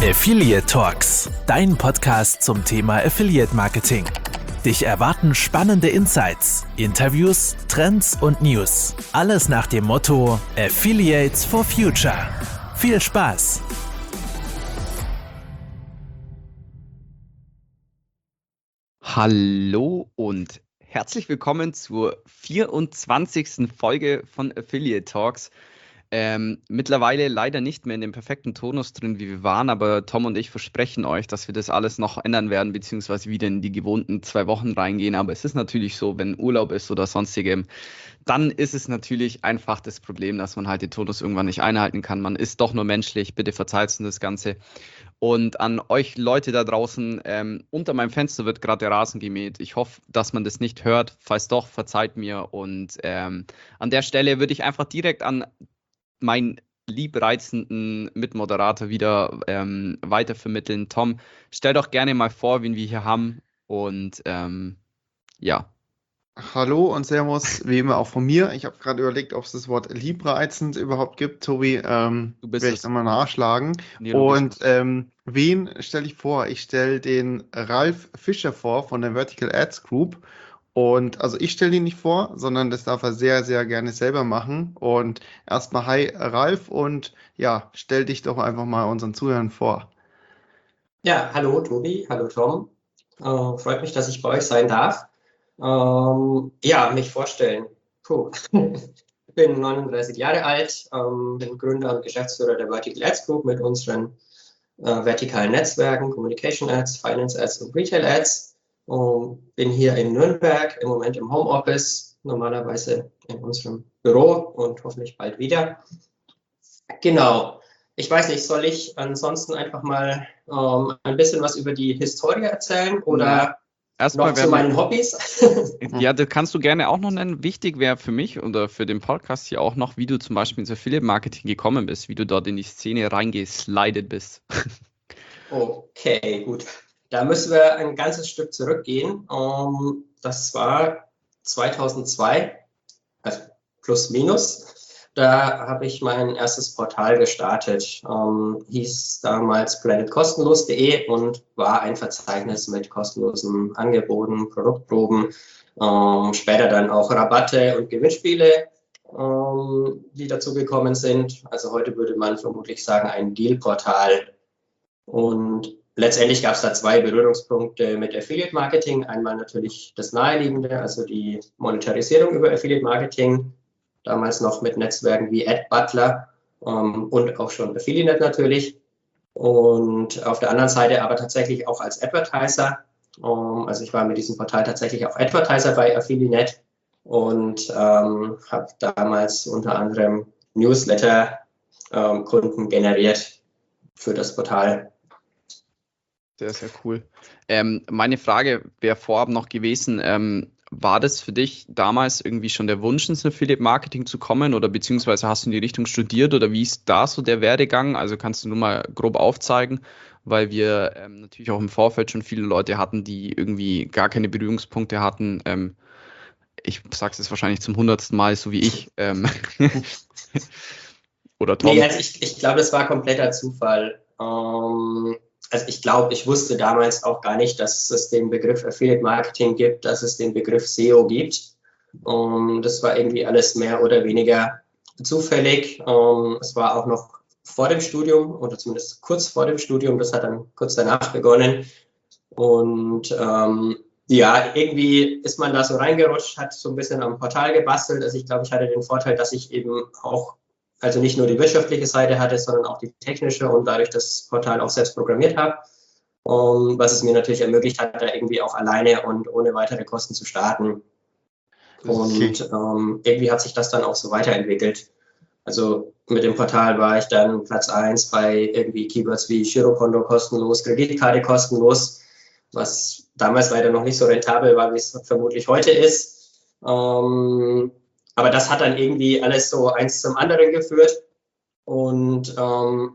Affiliate Talks, dein Podcast zum Thema Affiliate Marketing. Dich erwarten spannende Insights, Interviews, Trends und News. Alles nach dem Motto Affiliates for Future. Viel Spaß! Hallo und herzlich willkommen zur 24. Folge von Affiliate Talks. Mittlerweile leider nicht mehr in dem perfekten Tonus drin, wie wir waren, aber Tom und ich versprechen euch, dass wir das alles noch ändern werden, beziehungsweise wieder in die gewohnten 2 Wochen reingehen. Aber es ist natürlich so, wenn Urlaub ist oder sonstigem, dann ist es natürlich einfach das Problem, dass man halt den Tonus irgendwann nicht einhalten kann. Man ist doch nur menschlich, bitte verzeiht uns das Ganze. Und an euch Leute da draußen, unter meinem Fenster wird gerade der Rasen gemäht. Ich hoffe, dass man das nicht hört. Falls doch, verzeiht mir. Und an der Stelle würde ich einfach direkt an meinen liebreizenden Mitmoderator wieder weitervermitteln. Tom, stell doch gerne mal vor, wen wir hier haben. Und ja. Hallo und Servus, wie immer auch von mir. Ich habe gerade überlegt, ob es das Wort liebreizend überhaupt gibt. Tobi, werde ich dann mal nachschlagen. Nee, und wen stelle ich vor? Ich stelle den Ralf Fischer vor von der Vertical Ads Group. Und also ich stelle ihn nicht vor, sondern das darf er sehr, sehr gerne selber machen. Und erstmal hi Ralf und ja, stell dich doch einfach mal unseren Zuhörern vor. Ja, hallo Tobi, hallo Tom. Freut mich, dass ich bei euch sein darf. Ja, mich vorstellen. Ich bin 39 Jahre alt, bin Gründer und Geschäftsführer der Vertical Ads Group mit unseren vertikalen Netzwerken, Communication Ads, Finance Ads und Retail Ads. Bin hier in Nürnberg, im Moment im Homeoffice, normalerweise in unserem Büro und hoffentlich bald wieder. Genau. Ich weiß nicht, soll ich ansonsten einfach mal ein bisschen was über die Historie erzählen oder noch zu meinen Hobbys? Ja, das kannst du gerne auch noch nennen. Wichtig wäre für mich oder für den Podcast hier auch noch, wie du zum Beispiel ins Affiliate-Marketing gekommen bist, wie du dort in die Szene reingeslidet bist. Okay, gut. Da müssen wir ein ganzes Stück zurückgehen. Das war 2002, also plus minus. Da habe ich mein erstes Portal gestartet. Hieß damals planetkostenlos.de und war ein Verzeichnis mit kostenlosen Angeboten, Produktproben, später dann auch Rabatte und Gewinnspiele, die dazu gekommen sind. Also heute würde man vermutlich sagen, ein Deal-Portal. Und letztendlich gab es da 2 Berührungspunkte mit Affiliate Marketing. Einmal natürlich das Naheliegende, also die Monetarisierung über Affiliate Marketing. Damals noch mit Netzwerken wie AdButler und auch schon Affiliate natürlich. Und auf der anderen Seite aber tatsächlich auch als Advertiser. Also ich war mit diesem Portal tatsächlich auch Advertiser bei Affiliate und habe damals unter anderem Newsletter-Kunden generiert für das Portal. Sehr, sehr cool. Meine Frage wäre vorab noch gewesen, war das für dich damals irgendwie schon der Wunsch, ins Affiliate-Marketing zu kommen oder beziehungsweise hast du in die Richtung studiert oder wie ist da so der Werdegang? Also kannst du nur mal grob aufzeigen, weil wir natürlich auch im Vorfeld schon viele Leute hatten, die irgendwie gar keine Berührungspunkte hatten. Ich sage es jetzt wahrscheinlich zum 100. Mal, so wie ich. Oder Tom? Nee, also ich glaube, das war kompletter Zufall. Also ich glaube, ich wusste damals auch gar nicht, dass es den Begriff Affiliate Marketing gibt, dass es den Begriff SEO gibt. Das war irgendwie alles mehr oder weniger zufällig. Es war auch noch vor dem Studium oder zumindest kurz vor dem Studium. Das hat dann kurz danach begonnen. Und ja, irgendwie ist man da so reingerutscht, hat so ein bisschen am Portal gebastelt. Also ich glaube, ich hatte den Vorteil, dass ich eben auch also nicht nur die wirtschaftliche Seite hatte, sondern auch die technische und dadurch das Portal auch selbst programmiert habe, was es mir natürlich ermöglicht hat, da irgendwie auch alleine und ohne weitere Kosten zu starten. Und irgendwie hat sich das dann auch so weiterentwickelt. Also mit dem Portal war ich dann Platz 1 bei irgendwie Keywords wie Girokonto kostenlos, Kreditkarte kostenlos, was damals leider noch nicht so rentabel war, wie es vermutlich heute ist. Aber das hat dann irgendwie alles so eins zum anderen geführt und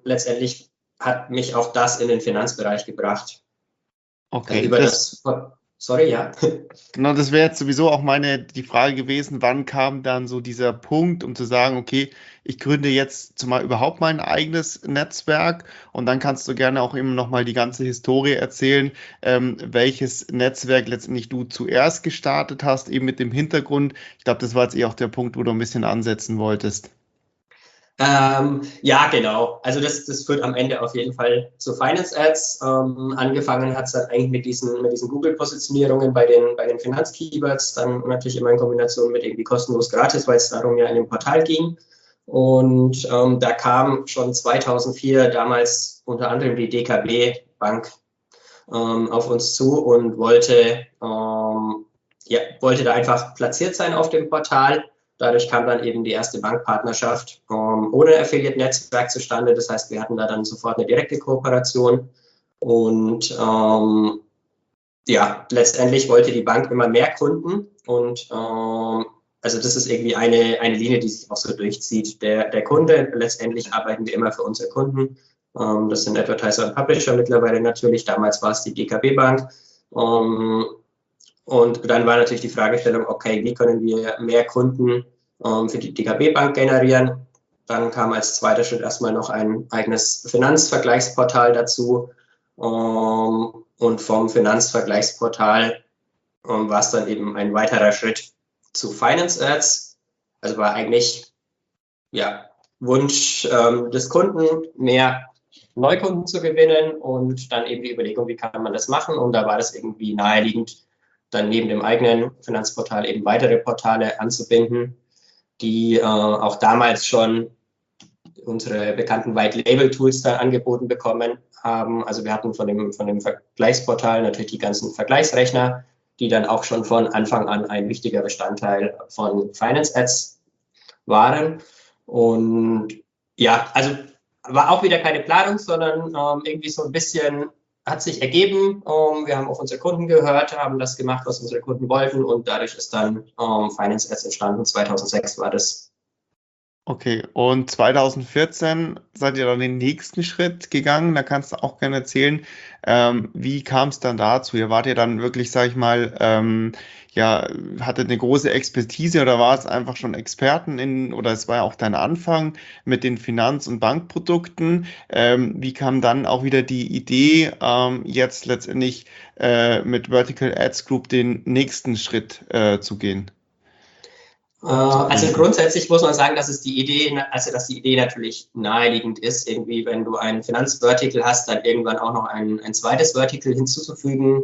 letztendlich hat mich auch das in den Finanzbereich gebracht. Okay, also Sorry, ja. Genau, das wäre jetzt sowieso auch die Frage gewesen, wann kam dann so dieser Punkt, um zu sagen, okay, ich gründe jetzt zumal überhaupt mein eigenes Netzwerk, und dann kannst du gerne auch eben nochmal die ganze Historie erzählen, welches Netzwerk letztendlich du zuerst gestartet hast, eben mit dem Hintergrund. Ich glaube, das war jetzt auch der Punkt, wo du ein bisschen ansetzen wolltest. Ja, genau. Also das führt am Ende auf jeden Fall zu Finance Ads. Angefangen hat es dann eigentlich mit diesen Google-Positionierungen bei den Finanzkeywords, dann natürlich immer in Kombination mit irgendwie kostenlos, gratis, weil es darum ja in dem Portal ging. Und da kam schon 2004 damals unter anderem die DKB Bank auf uns zu und wollte da einfach platziert sein auf dem Portal. Dadurch kam dann eben die erste Bankpartnerschaft ohne Affiliate-Netzwerk zustande. Das heißt, wir hatten da dann sofort eine direkte Kooperation. Und letztendlich wollte die Bank immer mehr Kunden. Und also das ist irgendwie eine Linie, die sich auch so durchzieht. Der Kunde, letztendlich arbeiten wir immer für unsere Kunden. Das sind Advertiser und Publisher mittlerweile natürlich. Damals war es die DKB Bank. Und dann war natürlich die Fragestellung, okay, wie können wir mehr Kunden für die DKB Bank generieren? Dann kam als zweiter Schritt erstmal noch ein eigenes Finanzvergleichsportal dazu. Und vom Finanzvergleichsportal war es dann eben ein weiterer Schritt zu Finance Ads. Also war eigentlich Wunsch des Kunden, mehr Neukunden zu gewinnen, und dann eben die Überlegung, wie kann man das machen? Und da war das irgendwie naheliegend, dann neben dem eigenen Finanzportal eben weitere Portale anzubinden, die auch damals schon unsere bekannten White-Label-Tools dann angeboten bekommen haben. Also wir hatten von dem Vergleichsportal natürlich die ganzen Vergleichsrechner, die dann auch schon von Anfang an ein wichtiger Bestandteil von Finance Ads waren. Und ja, also war auch wieder keine Planung, sondern irgendwie so ein bisschen hat sich ergeben. Wir haben auf unsere Kunden gehört, haben das gemacht, was unsere Kunden wollten, und dadurch ist dann Finance Ads entstanden. 2006 war das. Okay, und 2014 seid ihr dann den nächsten Schritt gegangen. Da kannst du auch gerne erzählen, wie kam es dann dazu? Ihr wart ja dann wirklich, sag ich mal, hattet eine große Expertise, oder war es einfach schon Experten oder es war ja auch dein Anfang mit den Finanz- und Bankprodukten? Wie kam dann auch wieder die Idee, jetzt letztendlich mit Vertical Ads Group den nächsten Schritt zu gehen? Also grundsätzlich muss man sagen, dass die Idee natürlich naheliegend ist, irgendwie, wenn du ein Finanzvertical hast, dann irgendwann auch noch ein zweites Vertical hinzuzufügen.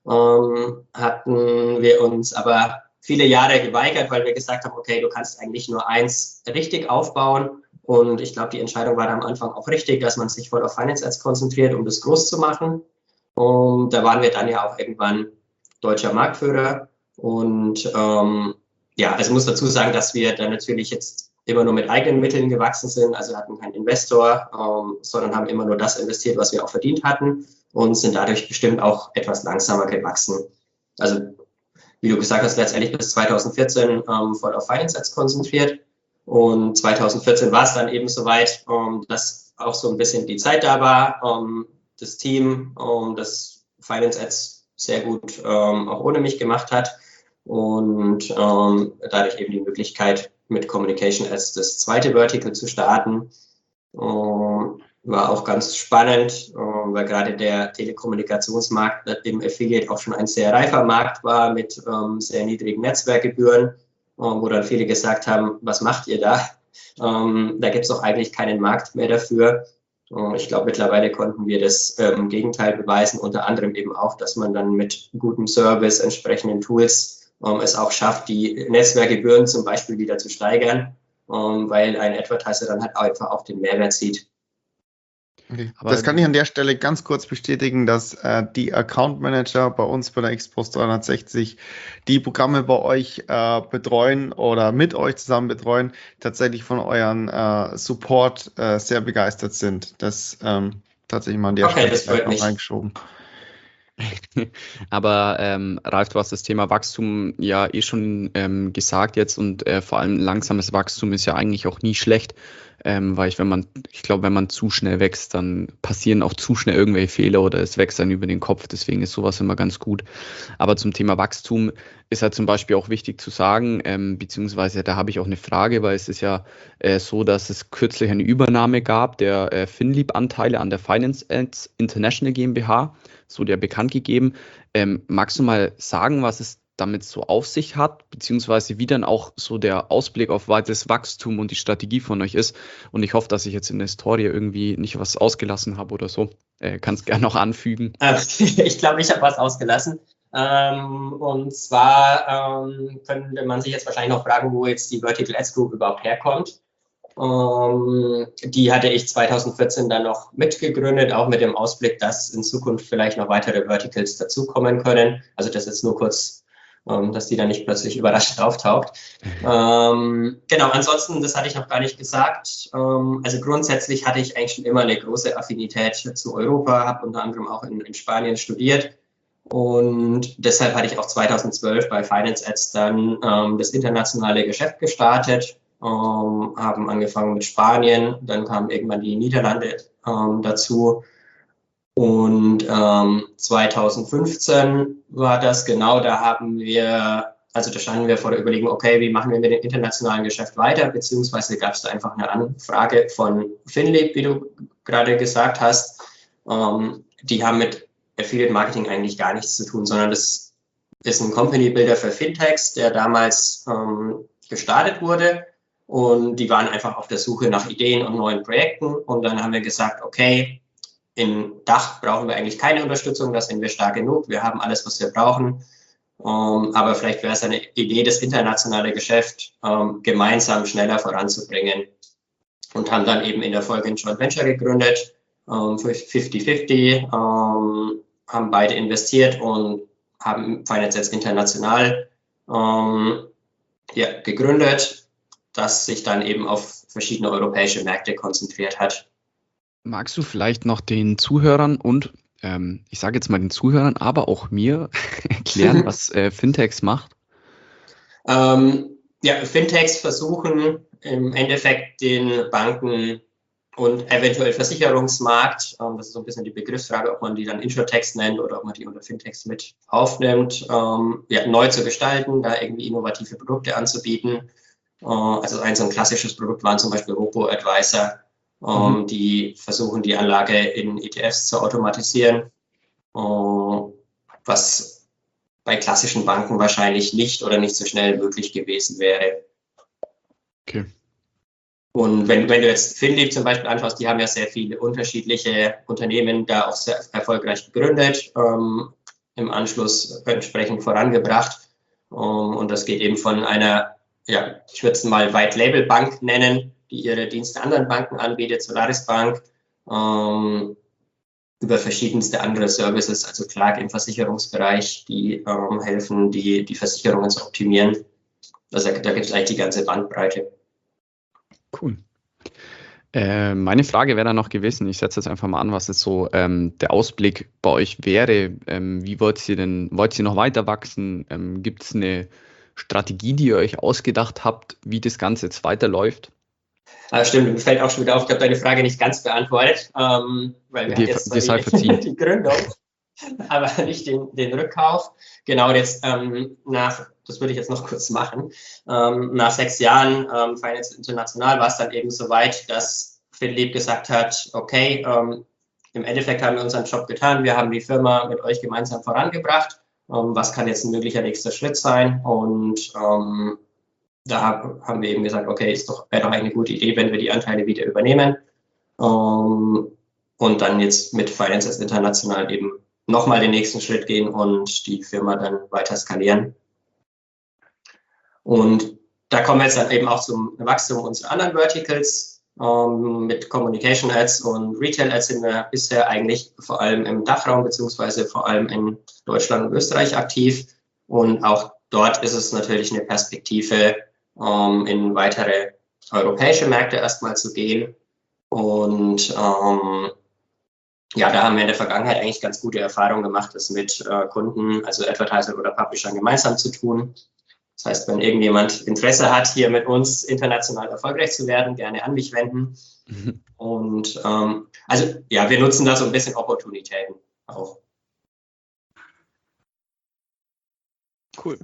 Hatten wir uns aber viele Jahre geweigert, weil wir gesagt haben, okay, du kannst eigentlich nur eins richtig aufbauen. Und ich glaube, die Entscheidung war da am Anfang auch richtig, dass man sich voll auf Finance Ads konzentriert, um das groß zu machen. Und da waren wir dann ja auch irgendwann deutscher Marktführer. Und also muss dazu sagen, dass wir dann natürlich jetzt immer nur mit eigenen Mitteln gewachsen sind. Also hatten keinen Investor, sondern haben immer nur das investiert, was wir auch verdient hatten, und sind dadurch bestimmt auch etwas langsamer gewachsen. Also wie du gesagt hast, letztendlich bis 2014 voll auf Finance Ads konzentriert. Und 2014 war es dann eben soweit, dass auch so ein bisschen die Zeit da war, das Team, das Finance Ads sehr gut auch ohne mich gemacht hat. Und dadurch eben die Möglichkeit, mit Communication Ads das zweite Vertical zu starten. War auch ganz spannend, weil gerade der Telekommunikationsmarkt im Affiliate auch schon ein sehr reifer Markt war mit sehr niedrigen Netzwerkgebühren, wo dann viele gesagt haben, was macht ihr da? Da gibt es doch eigentlich keinen Markt mehr dafür. Ich glaube, mittlerweile konnten wir das im Gegenteil beweisen, unter anderem eben auch, dass man dann mit gutem Service, entsprechenden Tools es auch schafft, die Netzwerkgebühren zum Beispiel wieder zu steigern, weil ein Advertiser dann halt einfach auch den Mehrwert sieht. Okay. Das kann ich an der Stelle ganz kurz bestätigen, dass die Account Manager bei uns bei der Xpost 360 die Programme bei euch betreuen oder mit euch zusammen betreuen, tatsächlich von euren Support sehr begeistert sind. Das tatsächlich mal an der Stelle noch reingeschoben. Aber Ralf, du hast das Thema Wachstum ja schon gesagt jetzt, und vor allem langsames Wachstum ist ja eigentlich auch nie schlecht. weil ich glaube, wenn man zu schnell wächst, dann passieren auch zu schnell irgendwelche Fehler oder es wächst dann über den Kopf. Deswegen ist sowas immer ganz gut. Aber zum Thema Wachstum ist halt zum Beispiel auch wichtig zu sagen, beziehungsweise da habe ich auch eine Frage, weil es ist ja so, dass es kürzlich eine Übernahme gab der FinLeap-Anteile an der Finance Ads International GmbH, so der bekannt gegeben. Magst du mal sagen, was es damit so auf sich hat, beziehungsweise wie dann auch so der Ausblick auf weiteres Wachstum und die Strategie von euch ist? Und ich hoffe, dass ich jetzt in der Historie irgendwie nicht was ausgelassen habe oder so. Kannst gerne noch anfügen. Ich glaube, ich habe was ausgelassen. Und zwar könnte man sich jetzt wahrscheinlich noch fragen, wo jetzt die Vertical Ads Group überhaupt herkommt. Die hatte ich 2014 dann noch mitgegründet, auch mit dem Ausblick, dass in Zukunft vielleicht noch weitere Verticals dazukommen können. Also das ist nur kurz, dass die dann nicht plötzlich überraschend auftaucht. Genau, ansonsten, das hatte ich noch gar nicht gesagt. Also grundsätzlich hatte ich eigentlich schon immer eine große Affinität zu Europa, habe unter anderem auch in Spanien studiert. Und deshalb hatte ich auch 2012 bei Finance Ads dann das internationale Geschäft gestartet, haben angefangen mit Spanien, dann kamen irgendwann die Niederlande dazu. Und 2015 war das genau, da standen wir vor der Überlegung, okay, wie machen wir mit dem internationalen Geschäft weiter, beziehungsweise gab es da einfach eine Anfrage von FinLeap, wie du gerade gesagt hast. Die haben mit Affiliate Marketing eigentlich gar nichts zu tun, sondern das ist ein Company Builder für Fintechs, der damals gestartet wurde. Und die waren einfach auf der Suche nach Ideen und neuen Projekten. Und dann haben wir gesagt, okay, in Dach brauchen wir eigentlich keine Unterstützung, da sind wir stark genug, wir haben alles, was wir brauchen. Aber vielleicht wäre es eine Idee, das internationale Geschäft gemeinsam schneller voranzubringen. Und haben dann eben in der Folge ein Joint Venture gegründet, 50-50, haben beide investiert und haben Finance Ads international gegründet, das sich dann eben auf verschiedene europäische Märkte konzentriert hat. Magst du vielleicht noch den Zuhörern und, ich sage jetzt mal den Zuhörern, aber auch mir erklären, was Fintechs macht? Fintechs versuchen im Endeffekt den Banken und eventuell Versicherungsmarkt, das ist so ein bisschen die Begriffsfrage, ob man die dann Insurtechs nennt oder ob man die unter Fintechs mit aufnimmt, neu zu gestalten, da irgendwie innovative Produkte anzubieten. Also so ein klassisches Produkt waren zum Beispiel Robo-Advisor, die versuchen, die Anlage in ETFs zu automatisieren, was bei klassischen Banken wahrscheinlich nicht oder nicht so schnell möglich gewesen wäre. Okay. Und wenn du jetzt FinLeap zum Beispiel anschaust, die haben ja sehr viele unterschiedliche Unternehmen da auch sehr erfolgreich gegründet, im Anschluss entsprechend vorangebracht. Und das geht eben von einer, ich würde es mal White-Label-Bank nennen, die ihre Dienste anderen Banken anbietet, Solaris Bank, über verschiedenste andere Services, also Clark im Versicherungsbereich, die helfen, die Versicherungen zu optimieren. Also da gibt es eigentlich die ganze Bandbreite. Cool. Meine Frage wäre dann noch gewesen, ich setze jetzt einfach mal an, was jetzt so der Ausblick bei euch wäre. Wie wollt ihr noch weiter wachsen? Gibt es eine Strategie, die ihr euch ausgedacht habt, wie das Ganze jetzt weiterläuft? Stimmt, mir fällt auch schon wieder auf, ich habe deine Frage nicht ganz beantwortet, weil wir hatten jetzt die Gründung, aber nicht den Rückkauf. Genau, jetzt das würde ich jetzt noch kurz machen, nach 6 Jahren Finance International war es dann eben soweit, dass FinLeap gesagt hat, okay, im Endeffekt haben wir unseren Job getan, wir haben die Firma mit euch gemeinsam vorangebracht, was kann jetzt ein möglicher nächster Schritt sein? Und da haben wir eben gesagt, okay, wäre doch eine gute Idee, wenn wir die Anteile wieder übernehmen und dann jetzt mit Finance Ads International eben nochmal den nächsten Schritt gehen und die Firma dann weiter skalieren. Und da kommen wir jetzt dann eben auch zum Wachstum unserer anderen Verticals. Mit Communication Ads und Retail Ads sind wir bisher eigentlich vor allem im Dachraum beziehungsweise vor allem in Deutschland und Österreich aktiv. Und auch dort ist es natürlich eine Perspektive, in weitere europäische Märkte erstmal zu gehen. Und da haben wir in der Vergangenheit eigentlich ganz gute Erfahrungen gemacht, das mit Kunden, also Advertiser oder Publishern gemeinsam zu tun. Das heißt, wenn irgendjemand Interesse hat, hier mit uns international erfolgreich zu werden, gerne an mich wenden. Und also ja, wir nutzen da so ein bisschen Opportunitäten auch. Cool.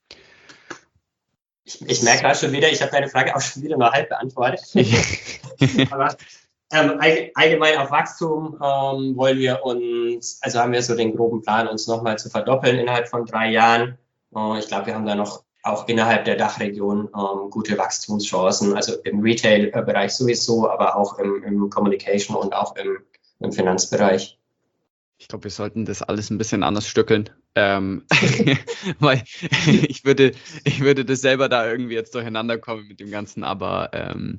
Ich merke gerade schon wieder, ich habe deine Frage auch schon wieder nur halb beantwortet. Aber allgemein auf Wachstum wollen wir uns, also haben wir so den groben Plan, uns nochmal zu verdoppeln innerhalb von 3 Jahren. Ich glaube, wir haben da noch auch innerhalb der Dachregion gute Wachstumschancen, also im Retail-Bereich sowieso, aber auch im Communication und auch im Finanzbereich. Ich glaube, wir sollten das alles ein bisschen anders stückeln, weil ich würde das selber da irgendwie jetzt durcheinander kommen mit dem Ganzen, aber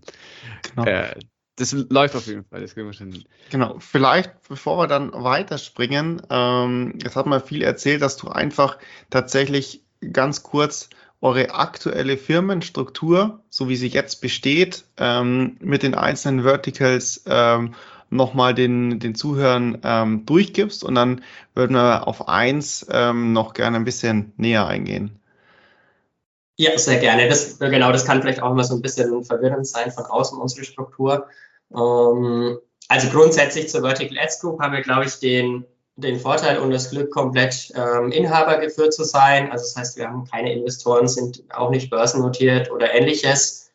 das läuft auf jeden Fall, das kriegen wir schon hin. Genau, vielleicht bevor wir dann weiterspringen, jetzt hat man viel erzählt, dass du einfach tatsächlich ganz kurz eure aktuelle Firmenstruktur, so wie sie jetzt besteht, mit den einzelnen Verticals nochmal den Zuhörern durchgibst, und dann würden wir auf eins noch gerne ein bisschen näher eingehen. Ja, sehr gerne. Das kann vielleicht auch immer so ein bisschen verwirrend sein von außen, unsere Struktur. Also grundsätzlich zur Vertical Ads Group haben wir, glaube ich, den Vorteil und das Glück, komplett Inhaber geführt zu sein. Also das heißt, wir haben keine Investoren, sind auch nicht börsennotiert oder ähnliches,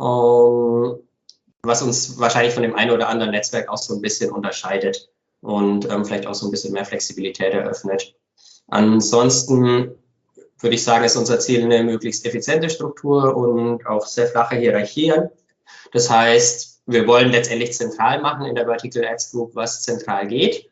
was uns wahrscheinlich von dem einen oder anderen Netzwerk auch so ein bisschen unterscheidet und vielleicht auch so ein bisschen mehr Flexibilität eröffnet. Ansonsten würde ich sagen, ist unser Ziel eine möglichst effiziente Struktur und auch sehr flache Hierarchien. Das heißt, wir wollen letztendlich zentral machen in der Vertical Ads Group, was zentral geht.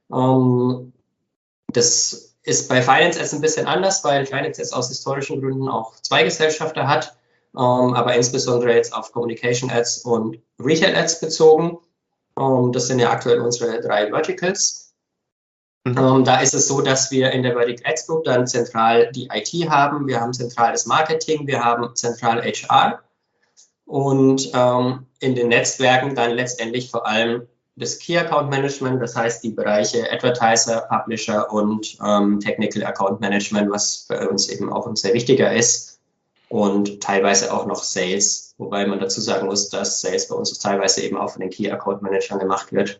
Das ist bei Finance Ads ein bisschen anders, weil Finance Ads aus historischen Gründen auch 2 Gesellschafter hat, aber insbesondere jetzt auf Communication Ads und Retail Ads bezogen. Das sind ja aktuell unsere 3 Verticals. Da ist es so, dass wir in der Vertical Ads Group dann zentral die IT haben, wir haben zentral das Marketing, wir haben zentral HR und in den Netzwerken dann letztendlich vor allem das Key Account Management, das heißt die Bereiche Advertiser, Publisher und Technical Account Management, was bei uns eben auch ein sehr wichtiger ist, und teilweise auch noch Sales, wobei man dazu sagen muss, dass Sales bei uns teilweise eben auch von den Key Account Managern gemacht wird.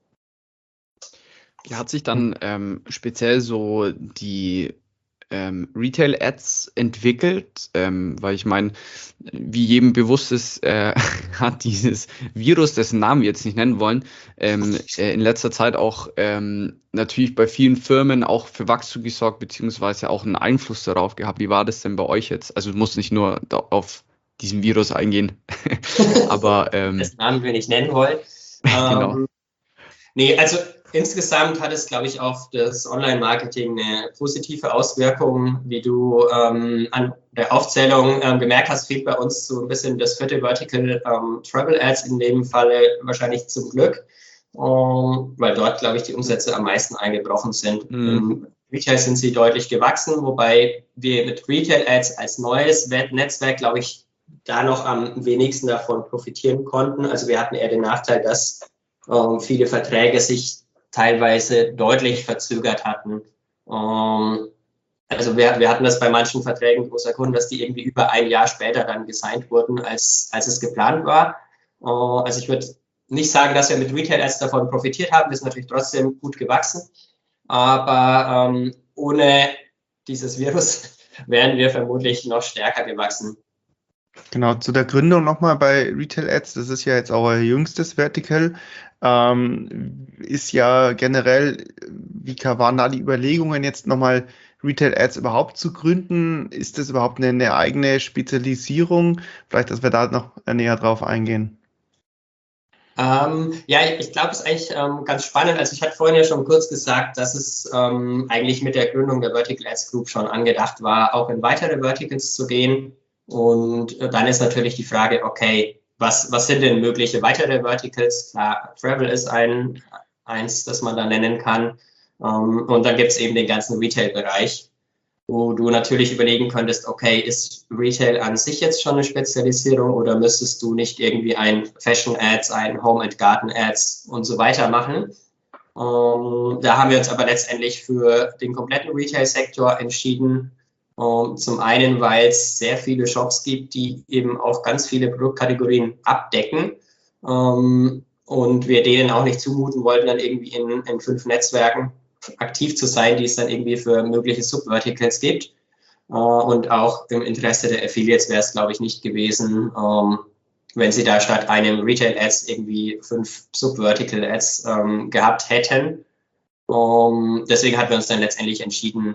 Hat sich dann speziell so die Retail-Ads entwickelt, weil ich meine, wie jedem bewusst ist, hat dieses Virus, dessen Namen wir jetzt nicht nennen wollen, in letzter Zeit auch natürlich bei vielen Firmen auch für Wachstum gesorgt, beziehungsweise auch einen Einfluss darauf gehabt. Wie war das denn bei euch jetzt? Also du musst nicht nur auf diesen Virus eingehen, aber dessen Namen wir nicht nennen wollen. Genau. Nee, also insgesamt hat es, glaube ich, auf das Online-Marketing eine positive Auswirkung. Wie du an der Aufzählung gemerkt hast, fehlt bei uns so ein bisschen das 4. Vertical, Travel Ads, in dem Falle wahrscheinlich zum Glück, weil dort, glaube ich, die Umsätze am meisten eingebrochen sind. Im Retail sind sie deutlich gewachsen, wobei wir mit Retail Ads als neues Netzwerk, glaube ich, da noch am wenigsten davon profitieren konnten. Also wir hatten eher den Nachteil, dass viele Verträge sich teilweise deutlich verzögert hatten. Also wir hatten das bei manchen Verträgen großer Kunden, dass die irgendwie über 1 Jahr später dann gesigned wurden, als es geplant war. Also ich würde nicht sagen, dass wir mit Retail Ads davon profitiert haben. Wir sind natürlich trotzdem gut gewachsen. Aber ohne dieses Virus wären wir vermutlich noch stärker gewachsen. Genau, zu der Gründung nochmal bei Retail Ads, das ist ja jetzt auch euer jüngstes Vertical, ist ja generell, wie waren da die Überlegungen, jetzt nochmal Retail Ads überhaupt zu gründen? Ist das überhaupt eine eigene Spezialisierung? Vielleicht, dass wir da noch näher drauf eingehen. Ja, ich glaube, es ist eigentlich ganz spannend. Also ich hatte vorhin ja schon kurz gesagt, dass es eigentlich mit der Gründung der Vertical Ads Group schon angedacht war, auch in weitere Verticals zu gehen. Und dann ist natürlich die Frage, okay, was sind denn mögliche weitere Verticals? Klar, Travel ist eins, das man da nennen kann. Und dann gibt es eben den ganzen Retail-Bereich, wo du natürlich überlegen könntest, okay, ist Retail an sich jetzt schon eine Spezialisierung oder müsstest du nicht irgendwie ein Fashion-Ads, ein Home-and-Garden-Ads und so weiter machen? Da haben wir uns aber letztendlich für den kompletten Retail-Sektor entschieden, Zum einen, weil es sehr viele Shops gibt, die eben auch ganz viele Produktkategorien abdecken. Und wir denen auch nicht zumuten wollten, dann irgendwie in 5 Netzwerken aktiv zu sein, die es dann irgendwie für mögliche Subverticals gibt. Und auch im Interesse der Affiliates wäre es, glaube ich, nicht gewesen, wenn sie da statt einem Retail-Ads irgendwie 5 Subvertical-Ads gehabt hätten. Deswegen hatten wir uns dann letztendlich entschieden,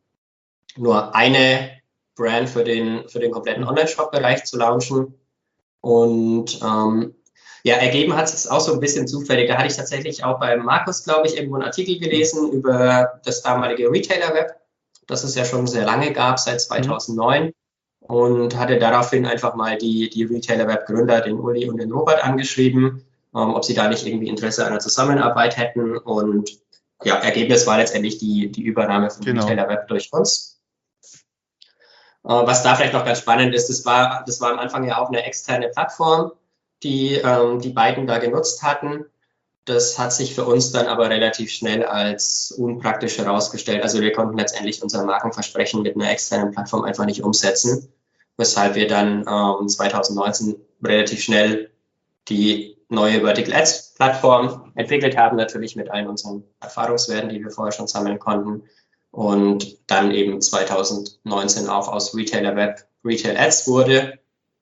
nur eine Brand für den kompletten Online-Shop-Bereich zu launchen. Und ergeben hat es auch so ein bisschen zufällig. Da hatte ich tatsächlich auch bei Markus, glaube ich, irgendwo einen Artikel gelesen über das damalige Retailer-Web, das es ja schon sehr lange gab, seit 2009. Und hatte daraufhin einfach mal die Retailer-Web-Gründer, den Uli und den Robert, angeschrieben, ob sie da nicht irgendwie Interesse an einer Zusammenarbeit hätten. Und ja, Ergebnis war letztendlich die Übernahme von Retailer-Web durch uns. Was da vielleicht noch ganz spannend ist, das war am Anfang ja auch eine externe Plattform, die beiden da genutzt hatten. Das hat sich für uns dann aber relativ schnell als unpraktisch herausgestellt. Also wir konnten letztendlich unser Markenversprechen mit einer externen Plattform einfach nicht umsetzen, weshalb wir dann 2019 relativ schnell die neue Vertical Ads Plattform entwickelt haben, natürlich mit allen unseren Erfahrungswerten, die wir vorher schon sammeln konnten. Und dann eben 2019 auch aus Retailer Web Retail Ads wurde.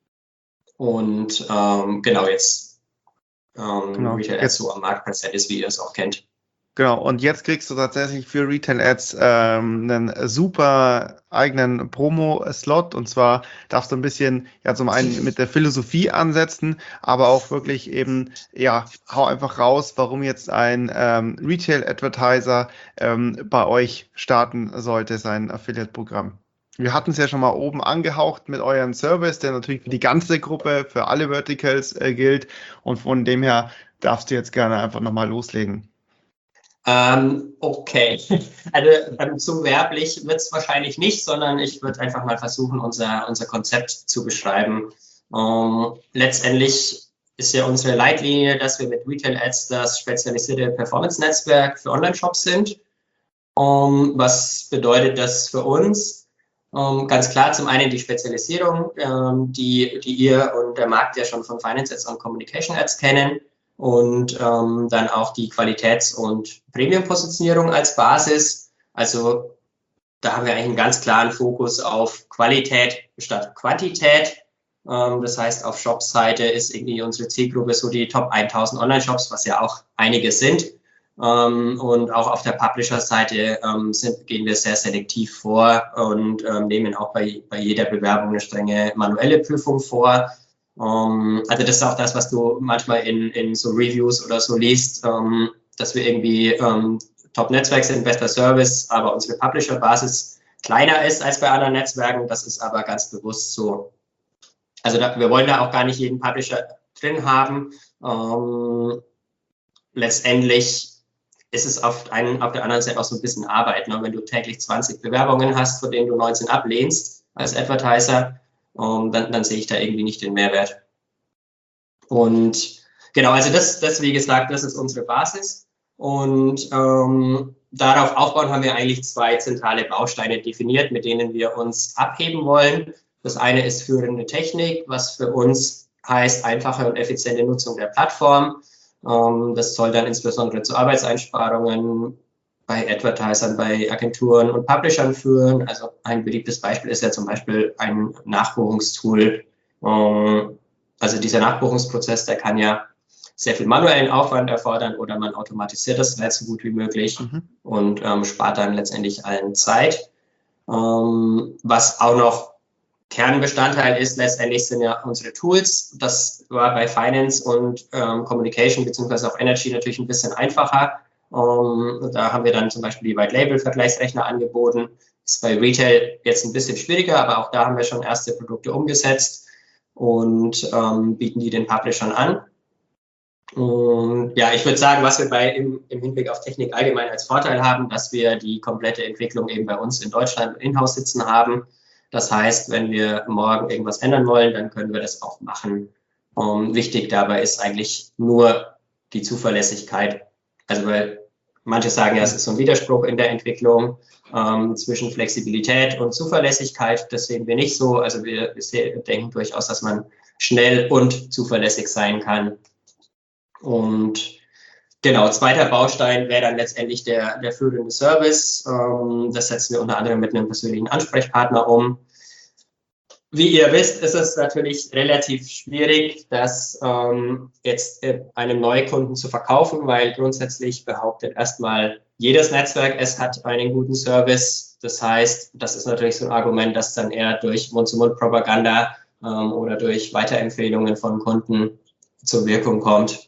Und jetzt Retail Ads so am Markt präsent ist, wie ihr es auch kennt. Genau, und jetzt kriegst du tatsächlich für Retail Ads einen super eigenen Promo-Slot, und zwar darfst du ein bisschen, ja, zum einen mit der Philosophie ansetzen, aber auch wirklich eben, ja, hau einfach raus, warum jetzt ein Retail-Advertiser bei euch starten sollte, sein Affiliate-Programm. Wir hatten es ja schon mal oben angehaucht mit eurem Service, der natürlich für die ganze Gruppe, für alle Verticals gilt, und von dem her darfst du jetzt gerne einfach nochmal loslegen. Okay, also zu werblich wird es wahrscheinlich nicht, sondern ich würde einfach mal versuchen, unser Konzept zu beschreiben. Letztendlich ist ja unsere Leitlinie, dass wir mit Retail Ads das spezialisierte Performance-Netzwerk für Online-Shops sind. Was bedeutet das für uns? Ganz klar, zum einen die Spezialisierung, die ihr und der Markt ja schon von Finance Ads und Communication Ads kennen. Und dann auch die Qualitäts- und Premium-Positionierung als Basis. Also da haben wir eigentlich einen ganz klaren Fokus auf Qualität statt Quantität. Das heißt, auf Shop-Seite ist irgendwie unsere Zielgruppe so die Top 1000 Online-Shops, was ja auch einige sind. Und auch auf der Publisher-Seite gehen wir sehr selektiv vor und nehmen auch bei jeder Bewerbung eine strenge manuelle Prüfung vor. Also das ist auch das, was du manchmal in so Reviews oder so liest, dass wir irgendwie Top-Netzwerk sind, bester Service, aber unsere Publisher-Basis kleiner ist als bei anderen Netzwerken. Das ist aber ganz bewusst so. Also wir wollen da auch gar nicht jeden Publisher drin haben. Letztendlich ist es auf der anderen Seite auch so ein bisschen Arbeit. Ne? Wenn du täglich 20 Bewerbungen hast, von denen du 19 ablehnst als Advertiser, dann sehe ich da irgendwie nicht den Mehrwert. Und genau, also das wie gesagt, das ist unsere Basis. Und darauf aufbauen haben wir eigentlich 2 zentrale Bausteine definiert, mit denen wir uns abheben wollen. Das eine ist führende Technik, was für uns heißt einfache und effiziente Nutzung der Plattform. Das soll dann insbesondere zu Arbeitseinsparungen bei Advertisern, bei Agenturen und Publishern führen. Also ein beliebtes Beispiel ist ja zum Beispiel ein Nachbuchungstool. Also dieser Nachbuchungsprozess, der kann ja sehr viel manuellen Aufwand erfordern oder man automatisiert das halt so gut wie möglich und spart dann letztendlich allen Zeit. Was auch noch Kernbestandteil ist, letztendlich sind ja unsere Tools. Das war bei Finance und Communication beziehungsweise auch Energy natürlich ein bisschen einfacher. Da haben wir dann zum Beispiel die White-Label-Vergleichsrechner angeboten. Ist bei Retail jetzt ein bisschen schwieriger, aber auch da haben wir schon erste Produkte umgesetzt und bieten die den Publishern an. Und ja, ich würde sagen, was wir im Hinblick auf Technik allgemein als Vorteil haben, dass wir die komplette Entwicklung eben bei uns in Deutschland in-house sitzen haben. Das heißt, wenn wir morgen irgendwas ändern wollen, dann können wir das auch machen. Wichtig dabei ist eigentlich nur die Zuverlässigkeit. Also weil Manche sagen ja, es ist so ein Widerspruch in der Entwicklung zwischen Flexibilität und Zuverlässigkeit. Das sehen wir nicht so. Also wir denken durchaus, dass man schnell und zuverlässig sein kann. Und genau, zweiter Baustein wäre dann letztendlich der führende Service. Das setzen wir unter anderem mit einem persönlichen Ansprechpartner um. Wie ihr wisst, ist es natürlich relativ schwierig, das jetzt einem Neukunden zu verkaufen, weil grundsätzlich behauptet erstmal jedes Netzwerk, es hat einen guten Service. Das heißt, das ist natürlich so ein Argument, das dann eher durch Mund-zu-Mund-Propaganda oder durch Weiterempfehlungen von Kunden zur Wirkung kommt.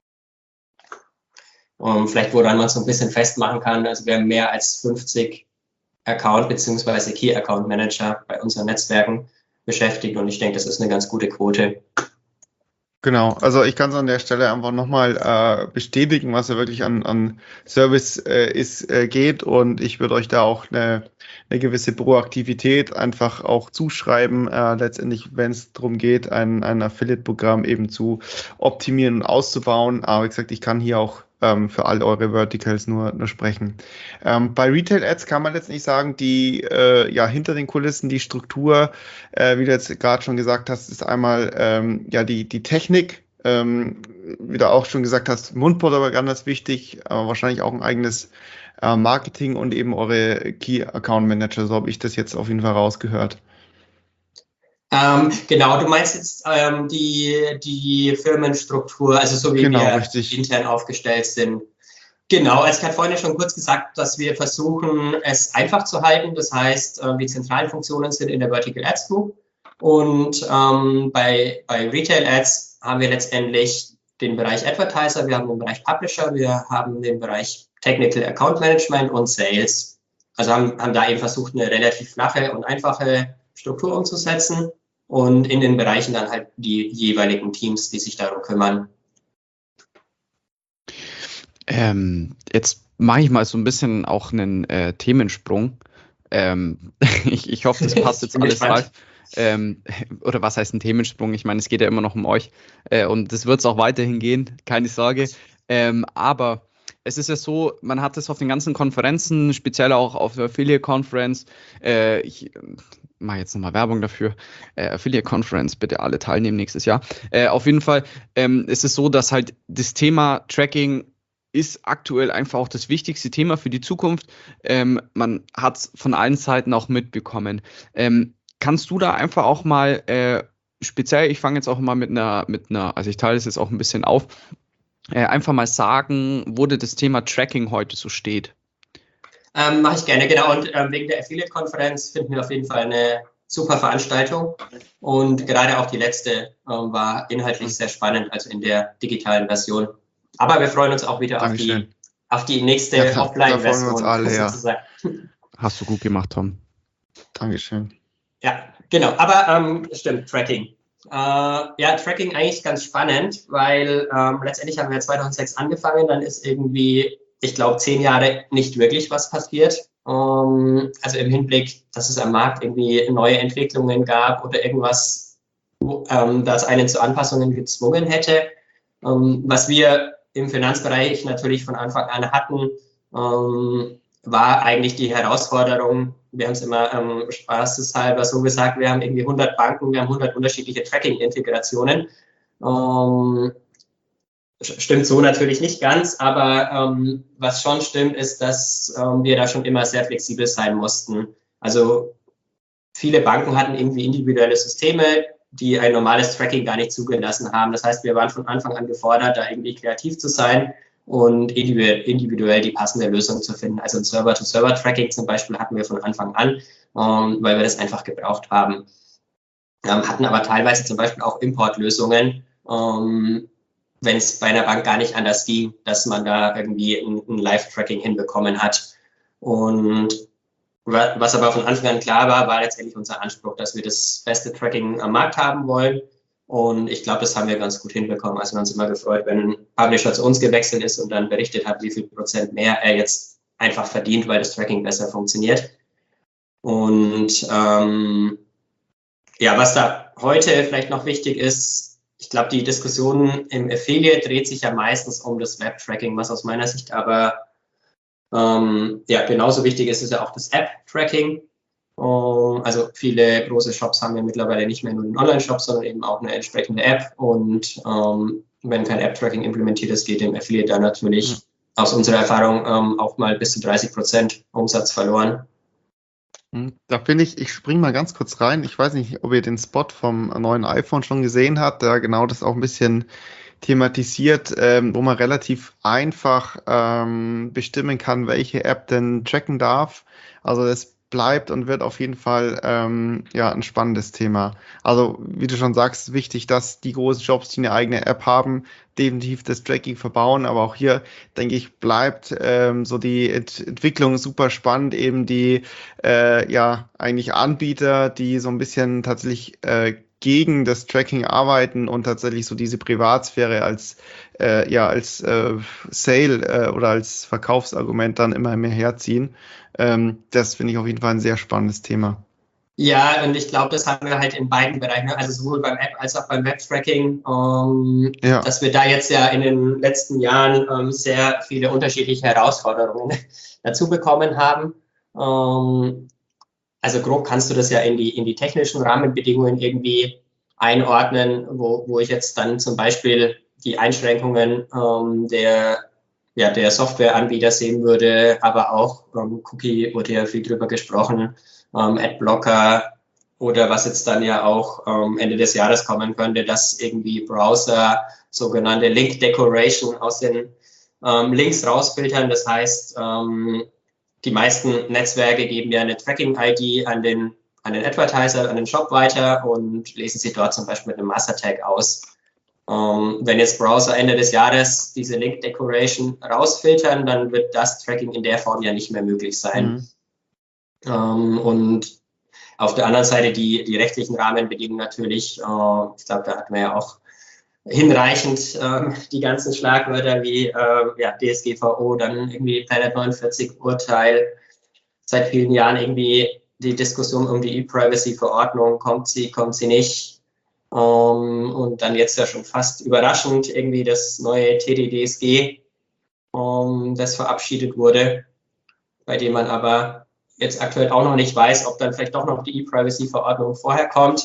Vielleicht, woran man so ein bisschen festmachen kann, also wir haben mehr als 50 Account- bzw. Key-Account-Manager bei unseren Netzwerken beschäftigt und ich denke, das ist eine ganz gute Quote. Genau, also ich kann es an der Stelle einfach nochmal bestätigen, was ja wirklich an Service geht und ich würde euch da auch eine gewisse Proaktivität einfach auch zuschreiben, letztendlich, wenn es darum geht, ein Affiliate-Programm eben zu optimieren und auszubauen. Aber wie gesagt, ich kann hier auch für all eure Verticals nur sprechen. Bei Retail Ads kann man letztendlich sagen, die hinter den Kulissen die Struktur, wie du jetzt gerade schon gesagt hast, ist einmal die Technik, wie du auch schon gesagt hast, Mundpropaganda ist wichtig, aber wahrscheinlich auch ein eigenes Marketing und eben eure Key Account Manager, so habe ich das jetzt auf jeden Fall rausgehört. Genau, du meinst jetzt die Firmenstruktur, also so wie wir richtig intern aufgestellt sind. Genau, also ich hatte vorhin schon kurz gesagt, dass wir versuchen, es einfach zu halten. Das heißt, die zentralen Funktionen sind in der Vertical Ads Group und bei Retail Ads haben wir letztendlich den Bereich Advertiser, wir haben den Bereich Publisher, wir haben den Bereich Technical Account Management und Sales. Also haben da eben versucht, eine relativ flache und einfache Struktur umzusetzen und in den Bereichen dann halt die jeweiligen Teams, die sich darum kümmern. Jetzt mache ich mal so ein bisschen auch einen Themensprung. Ich hoffe, das passt jetzt alles rein. Oder was heißt ein Themensprung? Ich meine, es geht ja immer noch um euch und das wird es auch weiterhin gehen, keine Sorge. Aber es ist ja so, man hat es auf den ganzen Konferenzen, speziell auch auf der Affiliate Conference. Ich mache jetzt nochmal Werbung dafür. Affiliate Conference, bitte alle teilnehmen nächstes Jahr. Auf jeden Fall ist es so, dass halt das Thema Tracking ist aktuell einfach auch das wichtigste Thema für die Zukunft. Man hat es von allen Seiten auch mitbekommen. Kannst du da einfach auch mal speziell, ich fange jetzt auch mal mit einer, also ich teile es jetzt auch ein bisschen auf, einfach mal sagen, wo das Thema Tracking heute so steht. Mache ich gerne, genau. Und wegen der Affiliate-Konferenz finden wir auf jeden Fall eine super Veranstaltung. Und gerade auch die letzte war inhaltlich sehr spannend, also in der digitalen Version. Aber wir freuen uns auch wieder auf die nächste Offline-Version. Da freuen wir uns alle, Hast du gut gemacht, Tom. Dankeschön. Ja, genau. Aber stimmt, Tracking. Tracking eigentlich ganz spannend, weil letztendlich haben wir 2006 angefangen, dann ist irgendwie, ich glaube, 10 Jahre nicht wirklich was passiert. Also im Hinblick, dass es am Markt irgendwie neue Entwicklungen gab oder irgendwas, das einen zu Anpassungen gezwungen hätte. Was wir im Finanzbereich natürlich von Anfang an hatten, war eigentlich die Herausforderung, wir haben es immer spaßeshalber so gesagt, wir haben irgendwie 100 Banken, wir haben 100 unterschiedliche Tracking-Integrationen. Stimmt so natürlich nicht ganz, aber was schon stimmt, ist, dass wir da schon immer sehr flexibel sein mussten. Also viele Banken hatten irgendwie individuelle Systeme, die ein normales Tracking gar nicht zugelassen haben. Das heißt, wir waren von Anfang an gefordert, da irgendwie kreativ zu sein und individuell die passende Lösung zu finden. Also ein Server-to-Server-Tracking zum Beispiel hatten wir von Anfang an, weil wir das einfach gebraucht haben. Hatten aber teilweise zum Beispiel auch Importlösungen, wenn es bei einer Bank gar nicht anders ging, dass man da irgendwie ein Live-Tracking hinbekommen hat. Und was aber von Anfang an klar war, war letztendlich unser Anspruch, dass wir das beste Tracking am Markt haben wollen. Und ich glaube, das haben wir ganz gut hinbekommen. Also wir haben uns immer gefreut, wenn ein Publisher zu uns gewechselt ist und dann berichtet hat, wie viel Prozent mehr er jetzt einfach verdient, weil das Tracking besser funktioniert. Und was da heute vielleicht noch wichtig ist, ich glaube, die Diskussion im Affiliate dreht sich ja meistens um das Web-Tracking, was aus meiner Sicht aber Ja, genauso wichtig ist es ja auch das App-Tracking. Also viele große Shops haben ja mittlerweile nicht mehr nur den Online-Shop, sondern eben auch eine entsprechende App. Und wenn kein App-Tracking implementiert ist, geht dem Affiliate dann natürlich aus unserer Erfahrung auch mal bis zu 30% Umsatz verloren. Da finde ich springe mal ganz kurz rein. Ich weiß nicht, ob ihr den Spot vom neuen iPhone schon gesehen habt, da genau das auch ein bisschen thematisiert, wo man relativ einfach bestimmen kann, welche App denn tracken darf. Also das bleibt und wird auf jeden Fall ja ein spannendes Thema. Also wie du schon sagst, wichtig, dass die großen Shops, die eine eigene App haben, definitiv das Tracking verbauen. Aber auch hier, denke ich, bleibt so die Entwicklung super spannend. Eben die ja eigentlich Anbieter, die so ein bisschen tatsächlich gegen das Tracking arbeiten und tatsächlich so diese Privatsphäre als Sale oder als Verkaufsargument dann immer mehr herziehen. Das finde ich auf jeden Fall ein sehr spannendes Thema. Ja, und ich glaube, das haben wir halt in beiden Bereichen, also sowohl beim App als auch beim Web-Tracking, dass wir da jetzt ja in den letzten Jahren sehr viele unterschiedliche Herausforderungen dazu bekommen haben. Also grob kannst du das ja in die technischen Rahmenbedingungen irgendwie einordnen, wo ich jetzt dann zum Beispiel die Einschränkungen der Softwareanbieter sehen würde, aber auch Cookie, wurde ja viel drüber gesprochen, Adblocker oder was jetzt dann ja auch Ende des Jahres kommen könnte, dass irgendwie Browser sogenannte Link Decoration aus den Links rausfiltern. Das heißt, die meisten Netzwerke geben ja eine Tracking-ID an den Advertiser, an den Shop weiter und lesen sie dort zum Beispiel mit einem Master-Tag aus. Wenn jetzt Browser Ende des Jahres diese Link Decoration rausfiltern, dann wird das Tracking in der Form ja nicht mehr möglich sein. Und auf der anderen Seite die rechtlichen Rahmenbedingungen natürlich. Ich glaube, da hatten wir ja auch hinreichend die ganzen Schlagwörter wie DSGVO, dann irgendwie Planet 49 Urteil. Seit vielen Jahren irgendwie die Diskussion um die E-Privacy-Verordnung, kommt sie nicht. Und dann jetzt ja schon fast überraschend irgendwie das neue TDDSG, das verabschiedet wurde, bei dem man aber jetzt aktuell auch noch nicht weiß, ob dann vielleicht doch noch die E-Privacy-Verordnung vorher kommt.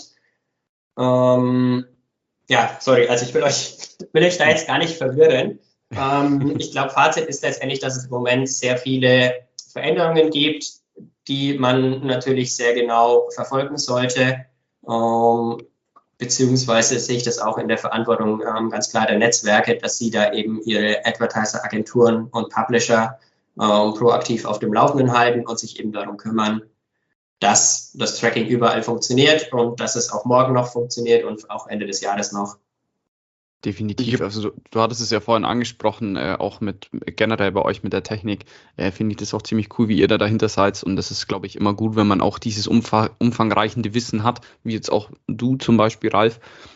Also ich will euch da jetzt gar nicht verwirren. Ich glaube, Fazit ist letztendlich, dass es im Moment sehr viele Veränderungen gibt, die man natürlich sehr genau verfolgen sollte. Beziehungsweise sehe ich das auch in der Verantwortung ganz klar der Netzwerke, dass sie da eben ihre Advertiser-Agenturen und Publisher proaktiv auf dem Laufenden halten und sich eben darum kümmern, dass das Tracking überall funktioniert und dass es auch morgen noch funktioniert und auch Ende des Jahres noch. Definitiv. Also du hattest es ja vorhin angesprochen, auch mit generell bei euch mit der Technik, finde ich das auch ziemlich cool, wie ihr da dahinter seid. Und das ist, glaube ich, immer gut, wenn man auch dieses umfangreichende Wissen hat, wie jetzt auch du zum Beispiel, Ralf,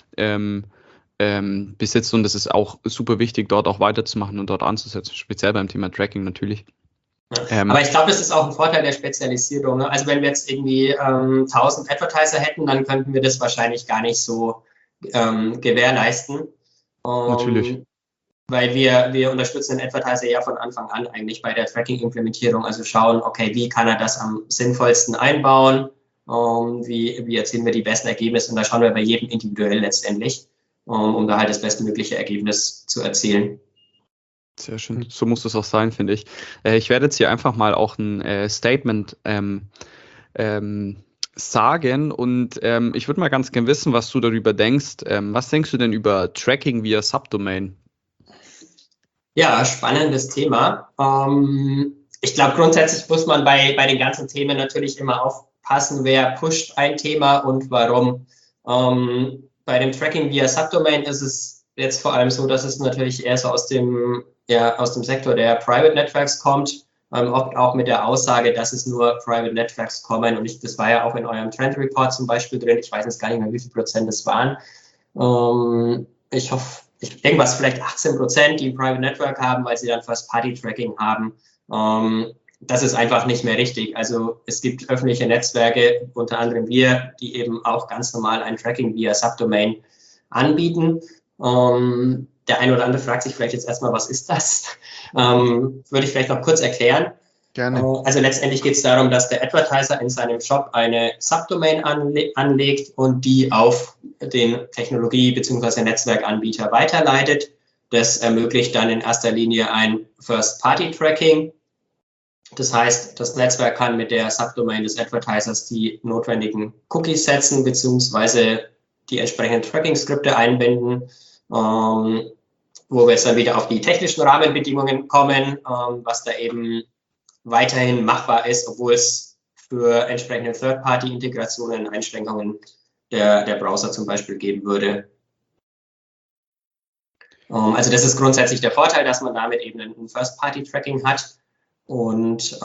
besitzt. Und das ist auch super wichtig, dort auch weiterzumachen und dort anzusetzen, speziell beim Thema Tracking natürlich. Aber ich glaube, das ist auch ein Vorteil der Spezialisierung. Ne? Also wenn wir jetzt irgendwie 1000 Advertiser hätten, dann könnten wir das wahrscheinlich gar nicht so gewährleisten. Natürlich. Weil wir unterstützen den Advertiser ja von Anfang an eigentlich bei der Tracking-Implementierung. Also schauen, okay, wie kann er das am sinnvollsten einbauen? Wie erzielen wir die besten Ergebnisse? Und da schauen wir bei jedem individuell letztendlich, um da halt das bestmögliche Ergebnis zu erzielen. Sehr schön, so muss das auch sein, finde ich. Ich werde jetzt hier einfach mal auch ein Statement sagen und ich würde mal ganz gerne wissen, was du darüber denkst. Was denkst du denn über Tracking via Subdomain? Ja, spannendes Thema. Ich glaube, grundsätzlich muss man bei den ganzen Themen natürlich immer aufpassen, wer pusht ein Thema und warum. Bei dem Tracking via Subdomain ist es jetzt vor allem so, dass es natürlich eher so aus dem Sektor der Private Networks kommt, oft auch mit der Aussage, dass es nur Private Networks kommen. Und das war ja auch in eurem Trend Report zum Beispiel drin. Ich weiß jetzt gar nicht mehr, wie viel Prozent es waren. Ich hoffe, irgendwas vielleicht 18%, die ein Private Network haben, weil sie dann First-Party-Tracking haben. Das ist einfach nicht mehr richtig. Also es gibt öffentliche Netzwerke, unter anderem wir, die eben auch ganz normal ein Tracking via Subdomain anbieten. der eine oder andere fragt sich vielleicht jetzt erstmal, was ist das? Würde ich vielleicht noch kurz erklären. Gerne. Also letztendlich geht es darum, dass der Advertiser in seinem Shop eine Subdomain anlegt und die auf den Technologie- bzw. Netzwerkanbieter weiterleitet. Das ermöglicht dann in erster Linie ein First-Party-Tracking. Das heißt, das Netzwerk kann mit der Subdomain des Advertisers die notwendigen Cookies setzen bzw. die entsprechenden Tracking-Skripte einbinden, wo wir jetzt dann wieder auf die technischen Rahmenbedingungen kommen, was da eben weiterhin machbar ist, obwohl es für entsprechende Third-Party-Integrationen Einschränkungen der Browser zum Beispiel geben würde. Also das ist grundsätzlich der Vorteil, dass man damit eben ein First-Party-Tracking hat und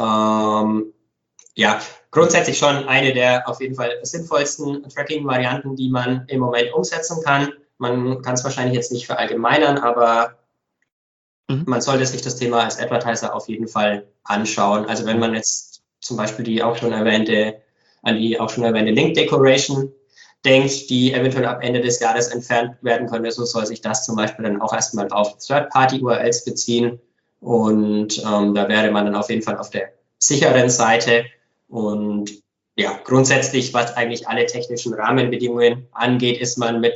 ja, grundsätzlich schon eine der auf jeden Fall sinnvollsten Tracking-Varianten, die man im Moment umsetzen kann. Man kann es wahrscheinlich jetzt nicht verallgemeinern, aber man sollte sich das Thema als Advertiser auf jeden Fall anschauen. Also wenn man jetzt zum Beispiel an die auch schon erwähnte Link Decoration denkt, die eventuell ab Ende des Jahres entfernt werden könnte, so soll sich das zum Beispiel dann auch erstmal auf Third-Party-URLs beziehen. Und da wäre man dann auf jeden Fall auf der sicheren Seite. Und ja, grundsätzlich, was eigentlich alle technischen Rahmenbedingungen angeht, ist man mit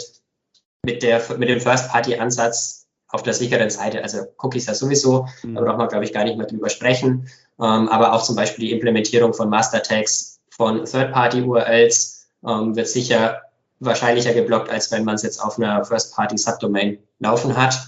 dem First-Party-Ansatz auf der sicheren Seite. Also Cookies ja sowieso, da braucht man, glaube ich, gar nicht mehr drüber sprechen. Aber auch zum Beispiel die Implementierung von Master-Tags von Third-Party-URLs wird sicher wahrscheinlicher geblockt, als wenn man es jetzt auf einer First-Party-Subdomain laufen hat.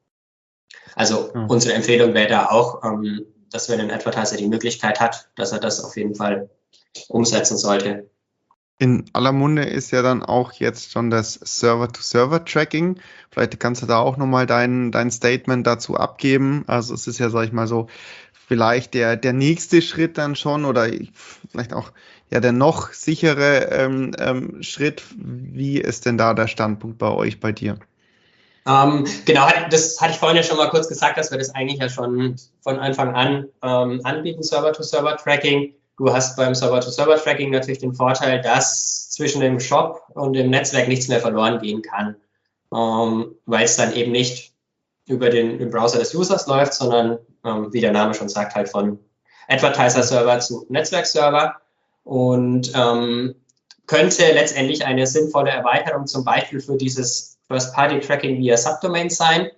Also unsere Empfehlung wäre da auch, dass wenn ein Advertiser die Möglichkeit hat, dass er das auf jeden Fall umsetzen sollte. In aller Munde ist ja dann auch jetzt schon das Server-to-Server-Tracking. Vielleicht kannst du da auch nochmal dein Statement dazu abgeben. Also es ist ja, sag ich mal so, vielleicht der nächste Schritt dann schon oder vielleicht auch ja der noch sichere Schritt. Wie ist denn da der Standpunkt bei euch, bei dir? Genau, das hatte ich vorhin ja schon mal kurz gesagt, dass wir das eigentlich ja schon von Anfang an anbieten, Server-to-Server-Tracking. Du hast beim Server-to-Server-Tracking natürlich den Vorteil, dass zwischen dem Shop und dem Netzwerk nichts mehr verloren gehen kann, weil es dann eben nicht über den Browser des Users läuft, sondern, wie der Name schon sagt, halt von Advertiser-Server zu Netzwerk-Server und könnte letztendlich eine sinnvolle Erweiterung zum Beispiel für dieses First-Party-Tracking via Subdomain sein.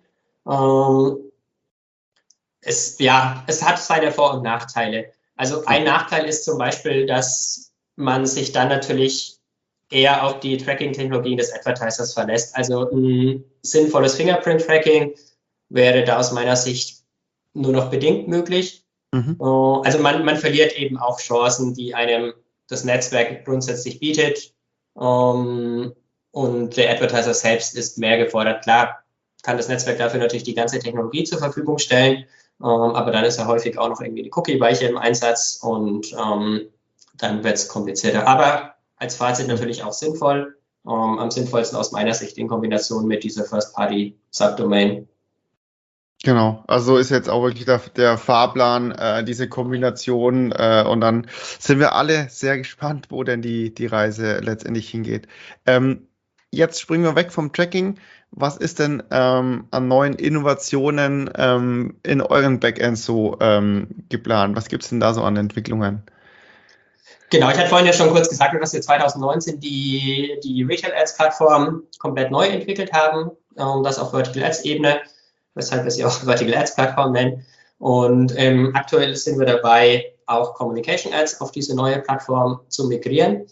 Es hat seine Vor- und Nachteile. Also ein Nachteil ist zum Beispiel, dass man sich dann natürlich eher auf die Tracking-Technologien des Advertisers verlässt. Also ein sinnvolles Fingerprint-Tracking wäre da aus meiner Sicht nur noch bedingt möglich. Also man verliert eben auch Chancen, die einem das Netzwerk grundsätzlich bietet. Und der Advertiser selbst ist mehr gefordert. Klar kann das Netzwerk dafür natürlich die ganze Technologie zur Verfügung stellen, aber dann ist ja häufig auch noch irgendwie die Cookie-Weiche im Einsatz und dann wird es komplizierter. Aber als Fazit natürlich auch sinnvoll. Am sinnvollsten aus meiner Sicht in Kombination mit dieser First-Party-Subdomain. Genau, also ist jetzt auch wirklich der Fahrplan, diese Kombination und dann sind wir alle sehr gespannt, wo denn die Reise letztendlich hingeht. Jetzt springen wir weg vom Tracking. Was ist denn an neuen Innovationen in euren Backends so geplant? Was gibt es denn da so an Entwicklungen? Genau, ich hatte vorhin ja schon kurz gesagt, dass wir 2019 die Retail Ads Plattform komplett neu entwickelt haben, das auf Vertical Ads Ebene, weshalb wir sie auch Vertical Ads Plattform nennen. Und aktuell sind wir dabei, auch Communication Ads auf diese neue Plattform zu migrieren.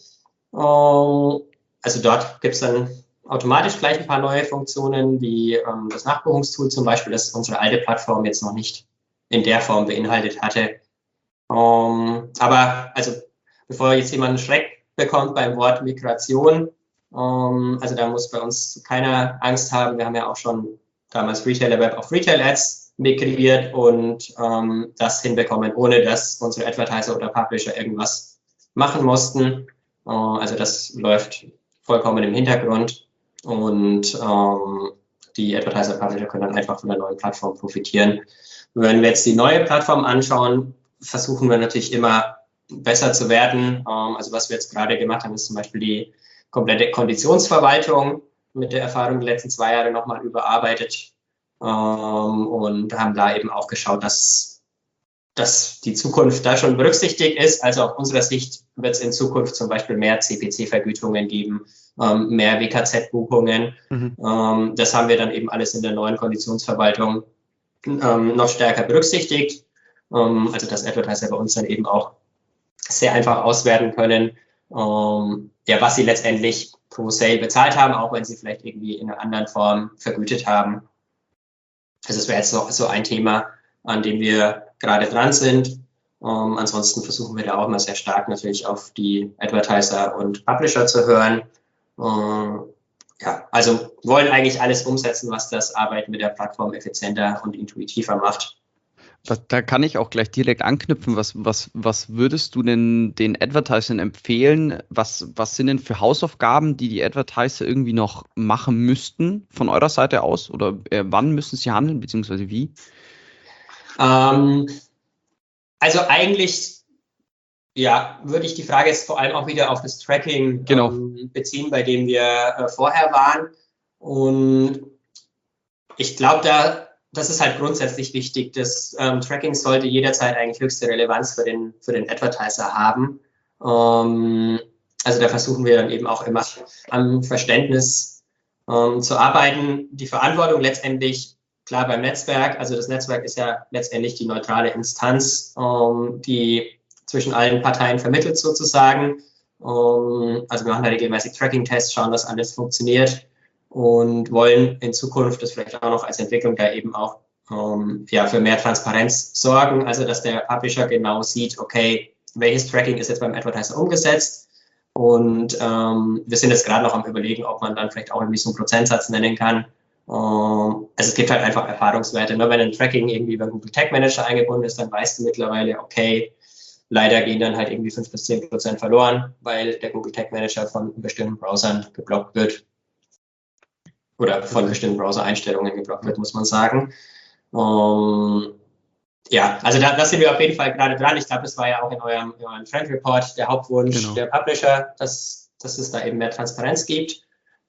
Also dort gibt es dann automatisch gleich ein paar neue Funktionen, wie das Nachbuchungstool zum Beispiel, das unsere alte Plattform jetzt noch nicht in der Form beinhaltet hatte. Aber also bevor jetzt jemand einen Schreck bekommt beim Wort Migration, also da muss bei uns keiner Angst haben. Wir haben ja auch schon damals Retailer Web auf Retail Ads migriert und das hinbekommen, ohne dass unsere Advertiser oder Publisher irgendwas machen mussten. Also das läuft vollkommen im Hintergrund und die Advertiser-Publisher können dann einfach von der neuen Plattform profitieren. Wenn wir jetzt die neue Plattform anschauen, versuchen wir natürlich immer besser zu werden. Also was wir jetzt gerade gemacht haben, ist zum Beispiel die komplette Konditionsverwaltung mit der Erfahrung der letzten 2 Jahre nochmal überarbeitet. und haben da eben auch geschaut, dass die Zukunft da schon berücksichtigt ist. Also aus unserer Sicht wird es in Zukunft zum Beispiel mehr CPC-Vergütungen geben, mehr WKZ-Buchungen. Das haben wir dann eben alles in der neuen Konditionsverwaltung noch stärker berücksichtigt. Also dass Advertiser bei uns dann eben auch sehr einfach auswerten können, was sie letztendlich pro Sale bezahlt haben, auch wenn sie vielleicht irgendwie in einer anderen Form vergütet haben. Also das wäre jetzt so ein Thema, an dem wir gerade dran sind. Ansonsten versuchen wir da auch mal sehr stark natürlich auf die Advertiser und Publisher zu hören. Also wollen eigentlich alles umsetzen, was das Arbeiten mit der Plattform effizienter und intuitiver macht. Da kann ich auch gleich direkt anknüpfen. Was würdest du denn den Advertisern empfehlen? Was sind denn für Hausaufgaben, die Advertiser irgendwie noch machen müssten von eurer Seite aus? Oder wann müssen sie handeln, beziehungsweise wie? Also eigentlich würde ich die Frage jetzt vor allem auch wieder auf das Tracking beziehen, bei dem wir vorher waren. Und ich glaube, das ist halt grundsätzlich wichtig. Das Tracking sollte jederzeit eigentlich höchste Relevanz für den Advertiser haben. Also da versuchen wir dann eben auch immer am Verständnis zu arbeiten. Die Verantwortung letztendlich klar beim Netzwerk. Also das Netzwerk ist ja letztendlich die neutrale Instanz, die zwischen allen Parteien vermittelt sozusagen. Also wir machen da regelmäßig Tracking-Tests, schauen, dass alles funktioniert und wollen in Zukunft das vielleicht auch noch als Entwicklung da eben auch für mehr Transparenz sorgen. Also dass der Publisher genau sieht, okay, welches Tracking ist jetzt beim Advertiser umgesetzt. Und wir sind jetzt gerade noch am Überlegen, ob man dann vielleicht auch irgendwie so einen Prozentsatz nennen kann. Also es gibt halt einfach Erfahrungswerte. Nur wenn ein Tracking irgendwie über Google Tag Manager eingebunden ist, dann weißt du mittlerweile, okay, leider gehen dann halt irgendwie 5-10% verloren, weil der Google Tag Manager von bestimmten Browsern geblockt wird. Oder von bestimmten Browser-Einstellungen geblockt wird, muss man sagen. Also da sind wir auf jeden Fall gerade dran. Ich glaube, das war ja auch in eurem Trend Report der Hauptwunsch der Publisher, dass es da eben mehr Transparenz gibt.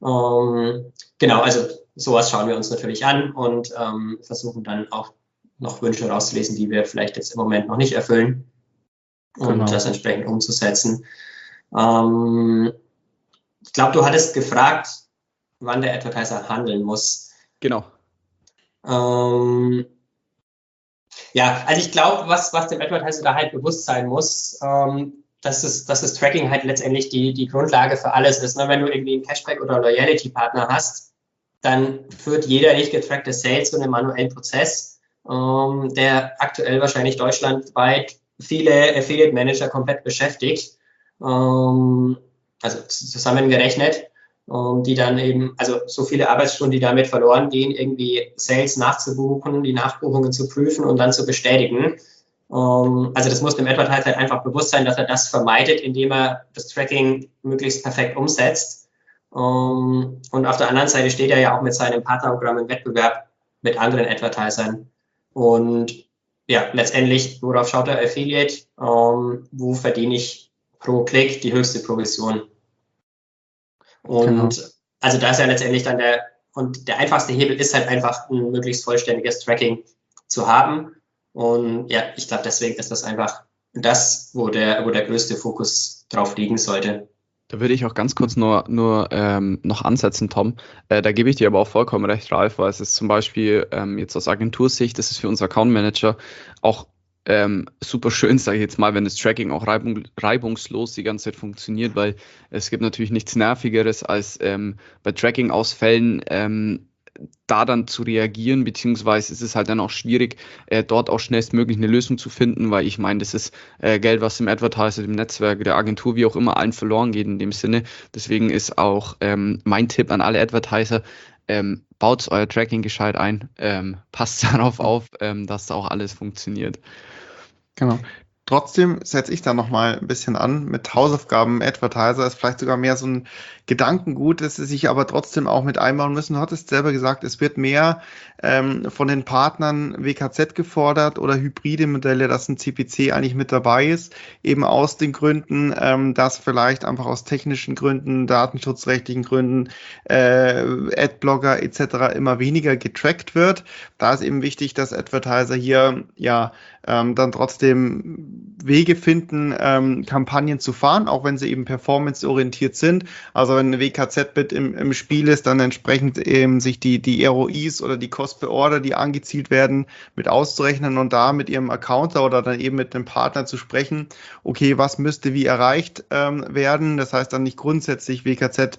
Also sowas schauen wir uns natürlich an und versuchen dann auch noch Wünsche rauszulesen, die wir vielleicht jetzt im Moment noch nicht erfüllen und das entsprechend umzusetzen. Ich glaube, du hattest gefragt, wann der Advertiser handeln muss. Genau. Also ich glaube, was dem Advertiser da halt bewusst sein muss, dass das Tracking halt letztendlich die Grundlage für alles ist. Ne? Wenn du irgendwie einen Cashback- oder Loyalty-Partner hast, dann führt jeder nicht getrackte Sale zu einem manuellen Prozess, der aktuell wahrscheinlich deutschlandweit viele Affiliate-Manager komplett beschäftigt, also zusammengerechnet, die dann eben, also so viele Arbeitsstunden, die damit verloren gehen, irgendwie Sales nachzubuchen, die Nachbuchungen zu prüfen und dann zu bestätigen. Also das muss dem Advertiser halt einfach bewusst sein, dass er das vermeidet, indem er das Tracking möglichst perfekt umsetzt. Und auf der anderen Seite steht er ja auch mit seinem Partnerprogramm im Wettbewerb mit anderen Advertisern. Und letztendlich, worauf schaut der Affiliate? Wo verdiene ich pro Klick die höchste Provision? Und also da ist ja letztendlich dann der einfachste Hebel ist halt einfach ein möglichst vollständiges Tracking zu haben. Und ich glaube, deswegen ist das einfach das, wo der größte Fokus drauf liegen sollte. Da würde ich auch ganz kurz nur noch ansetzen, Tom. Da gebe ich dir aber auch vollkommen recht, Ralf, weil es ist zum Beispiel jetzt aus Agentursicht, das ist für uns Account Manager auch super schön, sage ich jetzt mal, wenn das Tracking auch reibungslos die ganze Zeit funktioniert, weil es gibt natürlich nichts Nervigeres als bei Tracking-Ausfällen da dann zu reagieren, beziehungsweise ist es halt dann auch schwierig, dort auch schnellstmöglich eine Lösung zu finden, weil ich meine, das ist Geld, was dem Advertiser, dem Netzwerk, der Agentur, wie auch immer, allen verloren geht in dem Sinne. Deswegen ist auch mein Tipp an alle Advertiser, baut euer Tracking gescheit ein, passt darauf auf, dass da auch alles funktioniert. Genau. Trotzdem setze ich da nochmal ein bisschen an mit Hausaufgaben. Advertiser ist vielleicht sogar mehr so ein Gedankengut, das sie sich aber trotzdem auch mit einbauen müssen. Du hattest selber gesagt, es wird mehr von den Partnern WKZ gefordert oder hybride Modelle, dass ein CPC eigentlich mit dabei ist, eben aus den Gründen, dass vielleicht einfach aus technischen Gründen, datenschutzrechtlichen Gründen, Adblocker etc. immer weniger getrackt wird. Da ist eben wichtig, dass Advertiser hier dann trotzdem Wege finden, Kampagnen zu fahren, auch wenn sie eben performanceorientiert sind. Also wenn ein WKZ-Bit im Spiel ist, dann entsprechend eben sich die ROIs oder die Cost per Order, die angezielt werden, mit auszurechnen und da mit ihrem Accounter oder dann eben mit dem Partner zu sprechen, okay, was müsste wie erreicht werden. Das heißt dann nicht grundsätzlich WKZ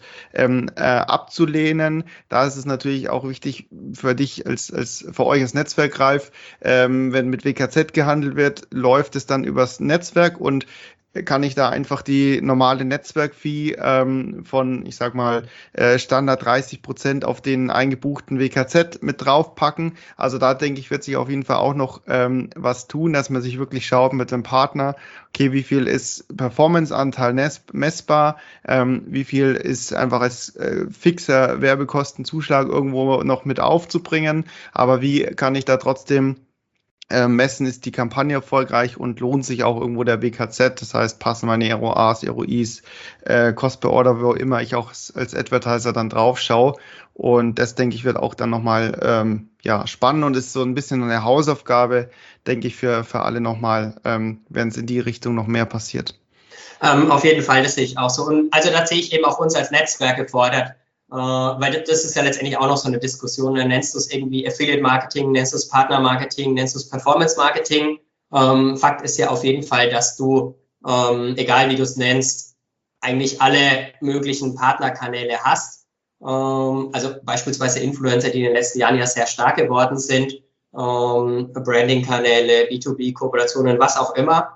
abzulehnen. Da ist es natürlich auch wichtig für dich für euch als Netzwerk, Ralf, wenn mit WKZ gehandelt wird, läuft es dann übers Netzwerk und kann ich da einfach die normale Netzwerk-Fee von, ich sag mal, Standard 30% auf den eingebuchten WKZ mit draufpacken. Also da denke ich, wird sich auf jeden Fall auch noch was tun, dass man sich wirklich schaut mit dem Partner, okay, wie viel ist Performance-Anteil messbar, wie viel ist einfach als fixer Werbekostenzuschlag irgendwo noch mit aufzubringen, aber wie kann ich da trotzdem messen, ist die Kampagne erfolgreich und lohnt sich auch irgendwo der WKZ, das heißt, passen meine ROAs, ROIs, Cost per Order, wo immer ich auch als Advertiser dann drauf schaue, und das, denke ich, wird auch dann nochmal spannend und ist so ein bisschen eine Hausaufgabe, denke ich, für alle nochmal, wenn es in die Richtung noch mehr passiert. Auf jeden Fall, das sehe ich auch so. Und also da sehe ich eben auch uns als Netzwerk gefordert, weil das ist ja letztendlich auch noch so eine Diskussion. Dann nennst du es irgendwie Affiliate-Marketing, nennst du es Partner-Marketing, nennst du es Performance-Marketing. Fakt ist ja auf jeden Fall, dass du, egal wie du es nennst, eigentlich alle möglichen Partnerkanäle hast. Also beispielsweise Influencer, die in den letzten Jahren ja sehr stark geworden sind, Branding-Kanäle, B2B-Kooperationen, was auch immer.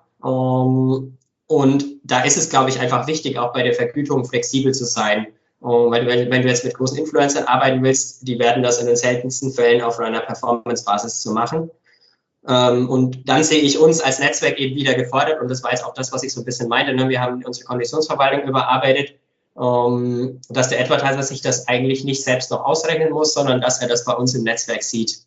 Und da ist es, glaube ich, einfach wichtig, auch bei der Vergütung flexibel zu sein. Weil wenn du jetzt mit großen Influencern arbeiten willst, die werden das in den seltensten Fällen auf einer Performance-Basis zu machen. Und dann sehe ich uns als Netzwerk eben wieder gefordert, und das war jetzt auch das, was ich so ein bisschen meinte, ne? Wir haben unsere Konditionsverwaltung überarbeitet, dass der Advertiser sich das eigentlich nicht selbst noch ausrechnen muss, sondern dass er das bei uns im Netzwerk sieht.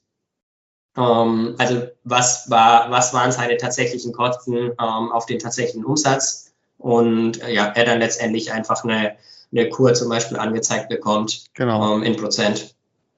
Also was waren seine tatsächlichen Kosten auf den tatsächlichen Umsatz, und er dann letztendlich einfach eine Kur zum Beispiel angezeigt bekommt, genau, in Prozent.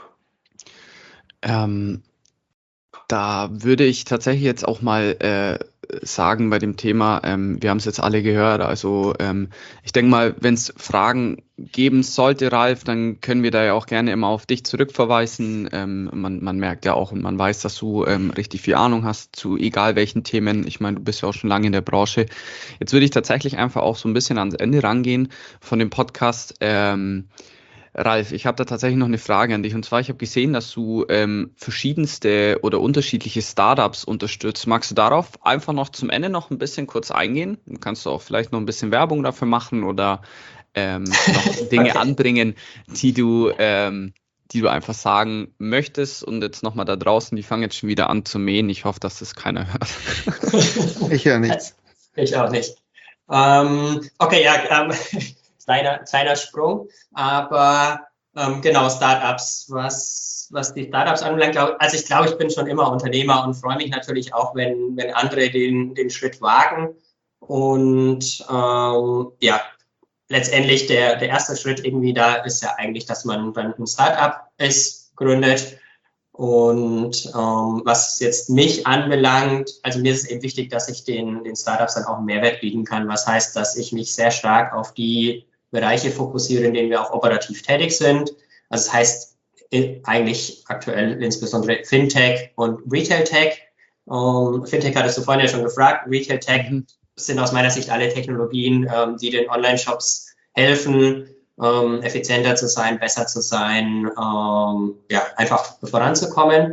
Da würde ich tatsächlich jetzt auch mal sagen bei dem Thema, wir haben es jetzt alle gehört, also ich denke mal, wenn es Fragen geben sollte, Ralf, dann können wir da ja auch gerne immer auf dich zurückverweisen. Man merkt ja auch und man weiß, dass du richtig viel Ahnung hast zu egal welchen Themen. Ich meine, du bist ja auch schon lange in der Branche. Jetzt würde ich tatsächlich einfach auch so ein bisschen ans Ende rangehen von dem Podcast. Ralf, ich habe da tatsächlich noch eine Frage an dich, und zwar, ich habe gesehen, dass du verschiedenste oder unterschiedliche Startups unterstützt. Magst du darauf einfach noch zum Ende noch ein bisschen kurz eingehen? Kannst du auch vielleicht noch ein bisschen Werbung dafür machen oder noch Dinge anbringen, die du einfach sagen möchtest, und jetzt nochmal da draußen, die fangen jetzt schon wieder an zu mähen. Ich hoffe, dass das keiner hört. Ich höre nichts. Ich auch nicht. Okay, kleiner Sprung, aber genau, Startups, was die Startups anbelangt, ich glaube, ich bin schon immer Unternehmer und freue mich natürlich auch, wenn andere den Schritt wagen, und letztendlich der erste Schritt irgendwie da ist ja eigentlich, dass man dann ein Startup gründet. Und was jetzt mich anbelangt, also mir ist es eben wichtig, dass ich den Startups dann auch einen Mehrwert bieten kann, was heißt, dass ich mich sehr stark auf die Bereiche fokussiere, in denen wir auch operativ tätig sind. Also das heißt eigentlich aktuell insbesondere Fintech und Retail-Tech. Fintech hattest du vorhin ja schon gefragt. Retail-Tech sind aus meiner Sicht alle Technologien, die den Online-Shops helfen, effizienter zu sein, besser zu sein, einfach voranzukommen.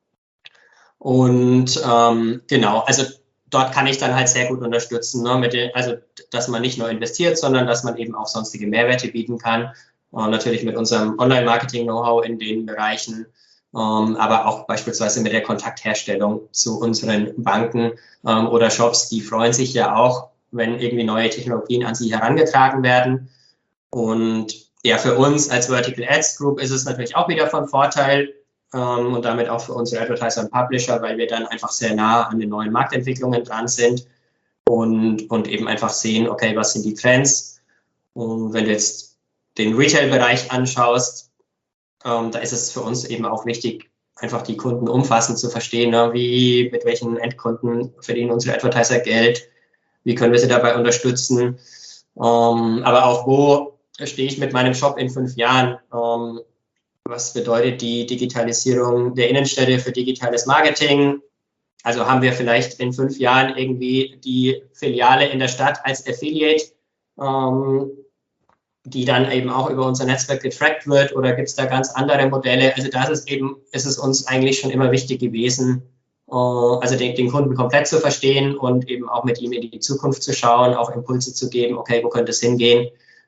Und genau, also dort kann ich dann halt sehr gut unterstützen, ne, also dass man nicht nur investiert, sondern dass man eben auch sonstige Mehrwerte bieten kann. Und natürlich mit unserem Online-Marketing-Know-how in den Bereichen. aber auch beispielsweise mit der Kontaktherstellung zu unseren Banken oder Shops, die freuen sich ja auch, wenn irgendwie neue Technologien an sie herangetragen werden. Und ja, für uns als Vertical Ads Group ist es natürlich auch wieder von Vorteil und damit auch für unsere Advertiser und Publisher, weil wir dann einfach sehr nah an den neuen Marktentwicklungen dran sind und eben einfach sehen, okay, was sind die Trends? Und wenn du jetzt den Retail-Bereich anschaust, da ist es für uns eben auch wichtig, einfach die Kunden umfassend zu verstehen, ne? Mit welchen Endkunden verdienen unsere Advertiser Geld, wie können wir sie dabei unterstützen, aber auch wo stehe ich mit meinem Shop in 5 Jahren, was bedeutet die Digitalisierung der Innenstädte für digitales Marketing, also haben wir vielleicht in 5 Jahren irgendwie die Filiale in der Stadt als Affiliate, die dann eben auch über unser Netzwerk getrackt wird, oder gibt es da ganz andere Modelle? Also das ist es uns eigentlich schon immer wichtig gewesen, also den Kunden komplett zu verstehen und eben auch mit ihm in die Zukunft zu schauen, auch Impulse zu geben, okay, wo könnte es hingehen?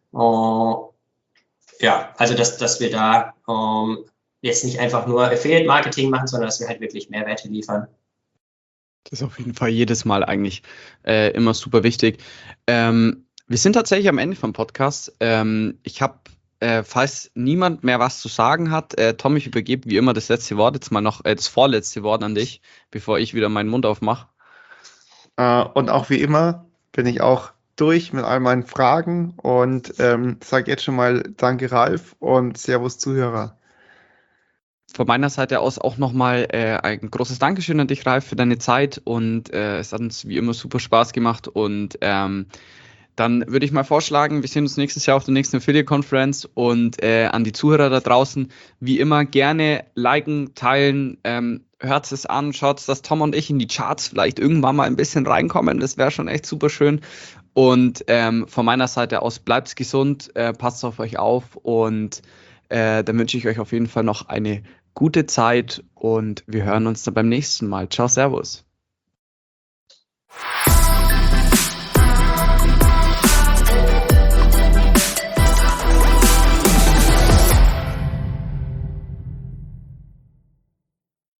Ja, also dass wir da jetzt nicht einfach nur Affiliate-Marketing machen, sondern dass wir halt wirklich Mehrwerte liefern. Das ist auf jeden Fall jedes Mal eigentlich immer super wichtig. Wir sind tatsächlich am Ende vom Podcast. Ich habe, falls niemand mehr was zu sagen hat, Tom, ich übergebe wie immer das letzte Wort, jetzt mal noch das vorletzte Wort an dich, bevor ich wieder meinen Mund aufmache. Und auch wie immer bin ich auch durch mit all meinen Fragen und sage jetzt schon mal danke Ralf und Servus Zuhörer. Von meiner Seite aus auch nochmal ein großes Dankeschön an dich, Ralf, für deine Zeit, und es hat uns wie immer super Spaß gemacht, und dann würde ich mal vorschlagen, wir sehen uns nächstes Jahr auf der nächsten Affiliate-Conference, und an die Zuhörer da draußen, wie immer gerne liken, teilen, hört es an, schaut, dass Tom und ich in die Charts vielleicht irgendwann mal ein bisschen reinkommen, das wäre schon echt super schön. Und von meiner Seite aus bleibt gesund, passt auf euch auf, und dann wünsche ich euch auf jeden Fall noch eine gute Zeit, und wir hören uns dann beim nächsten Mal. Ciao, servus.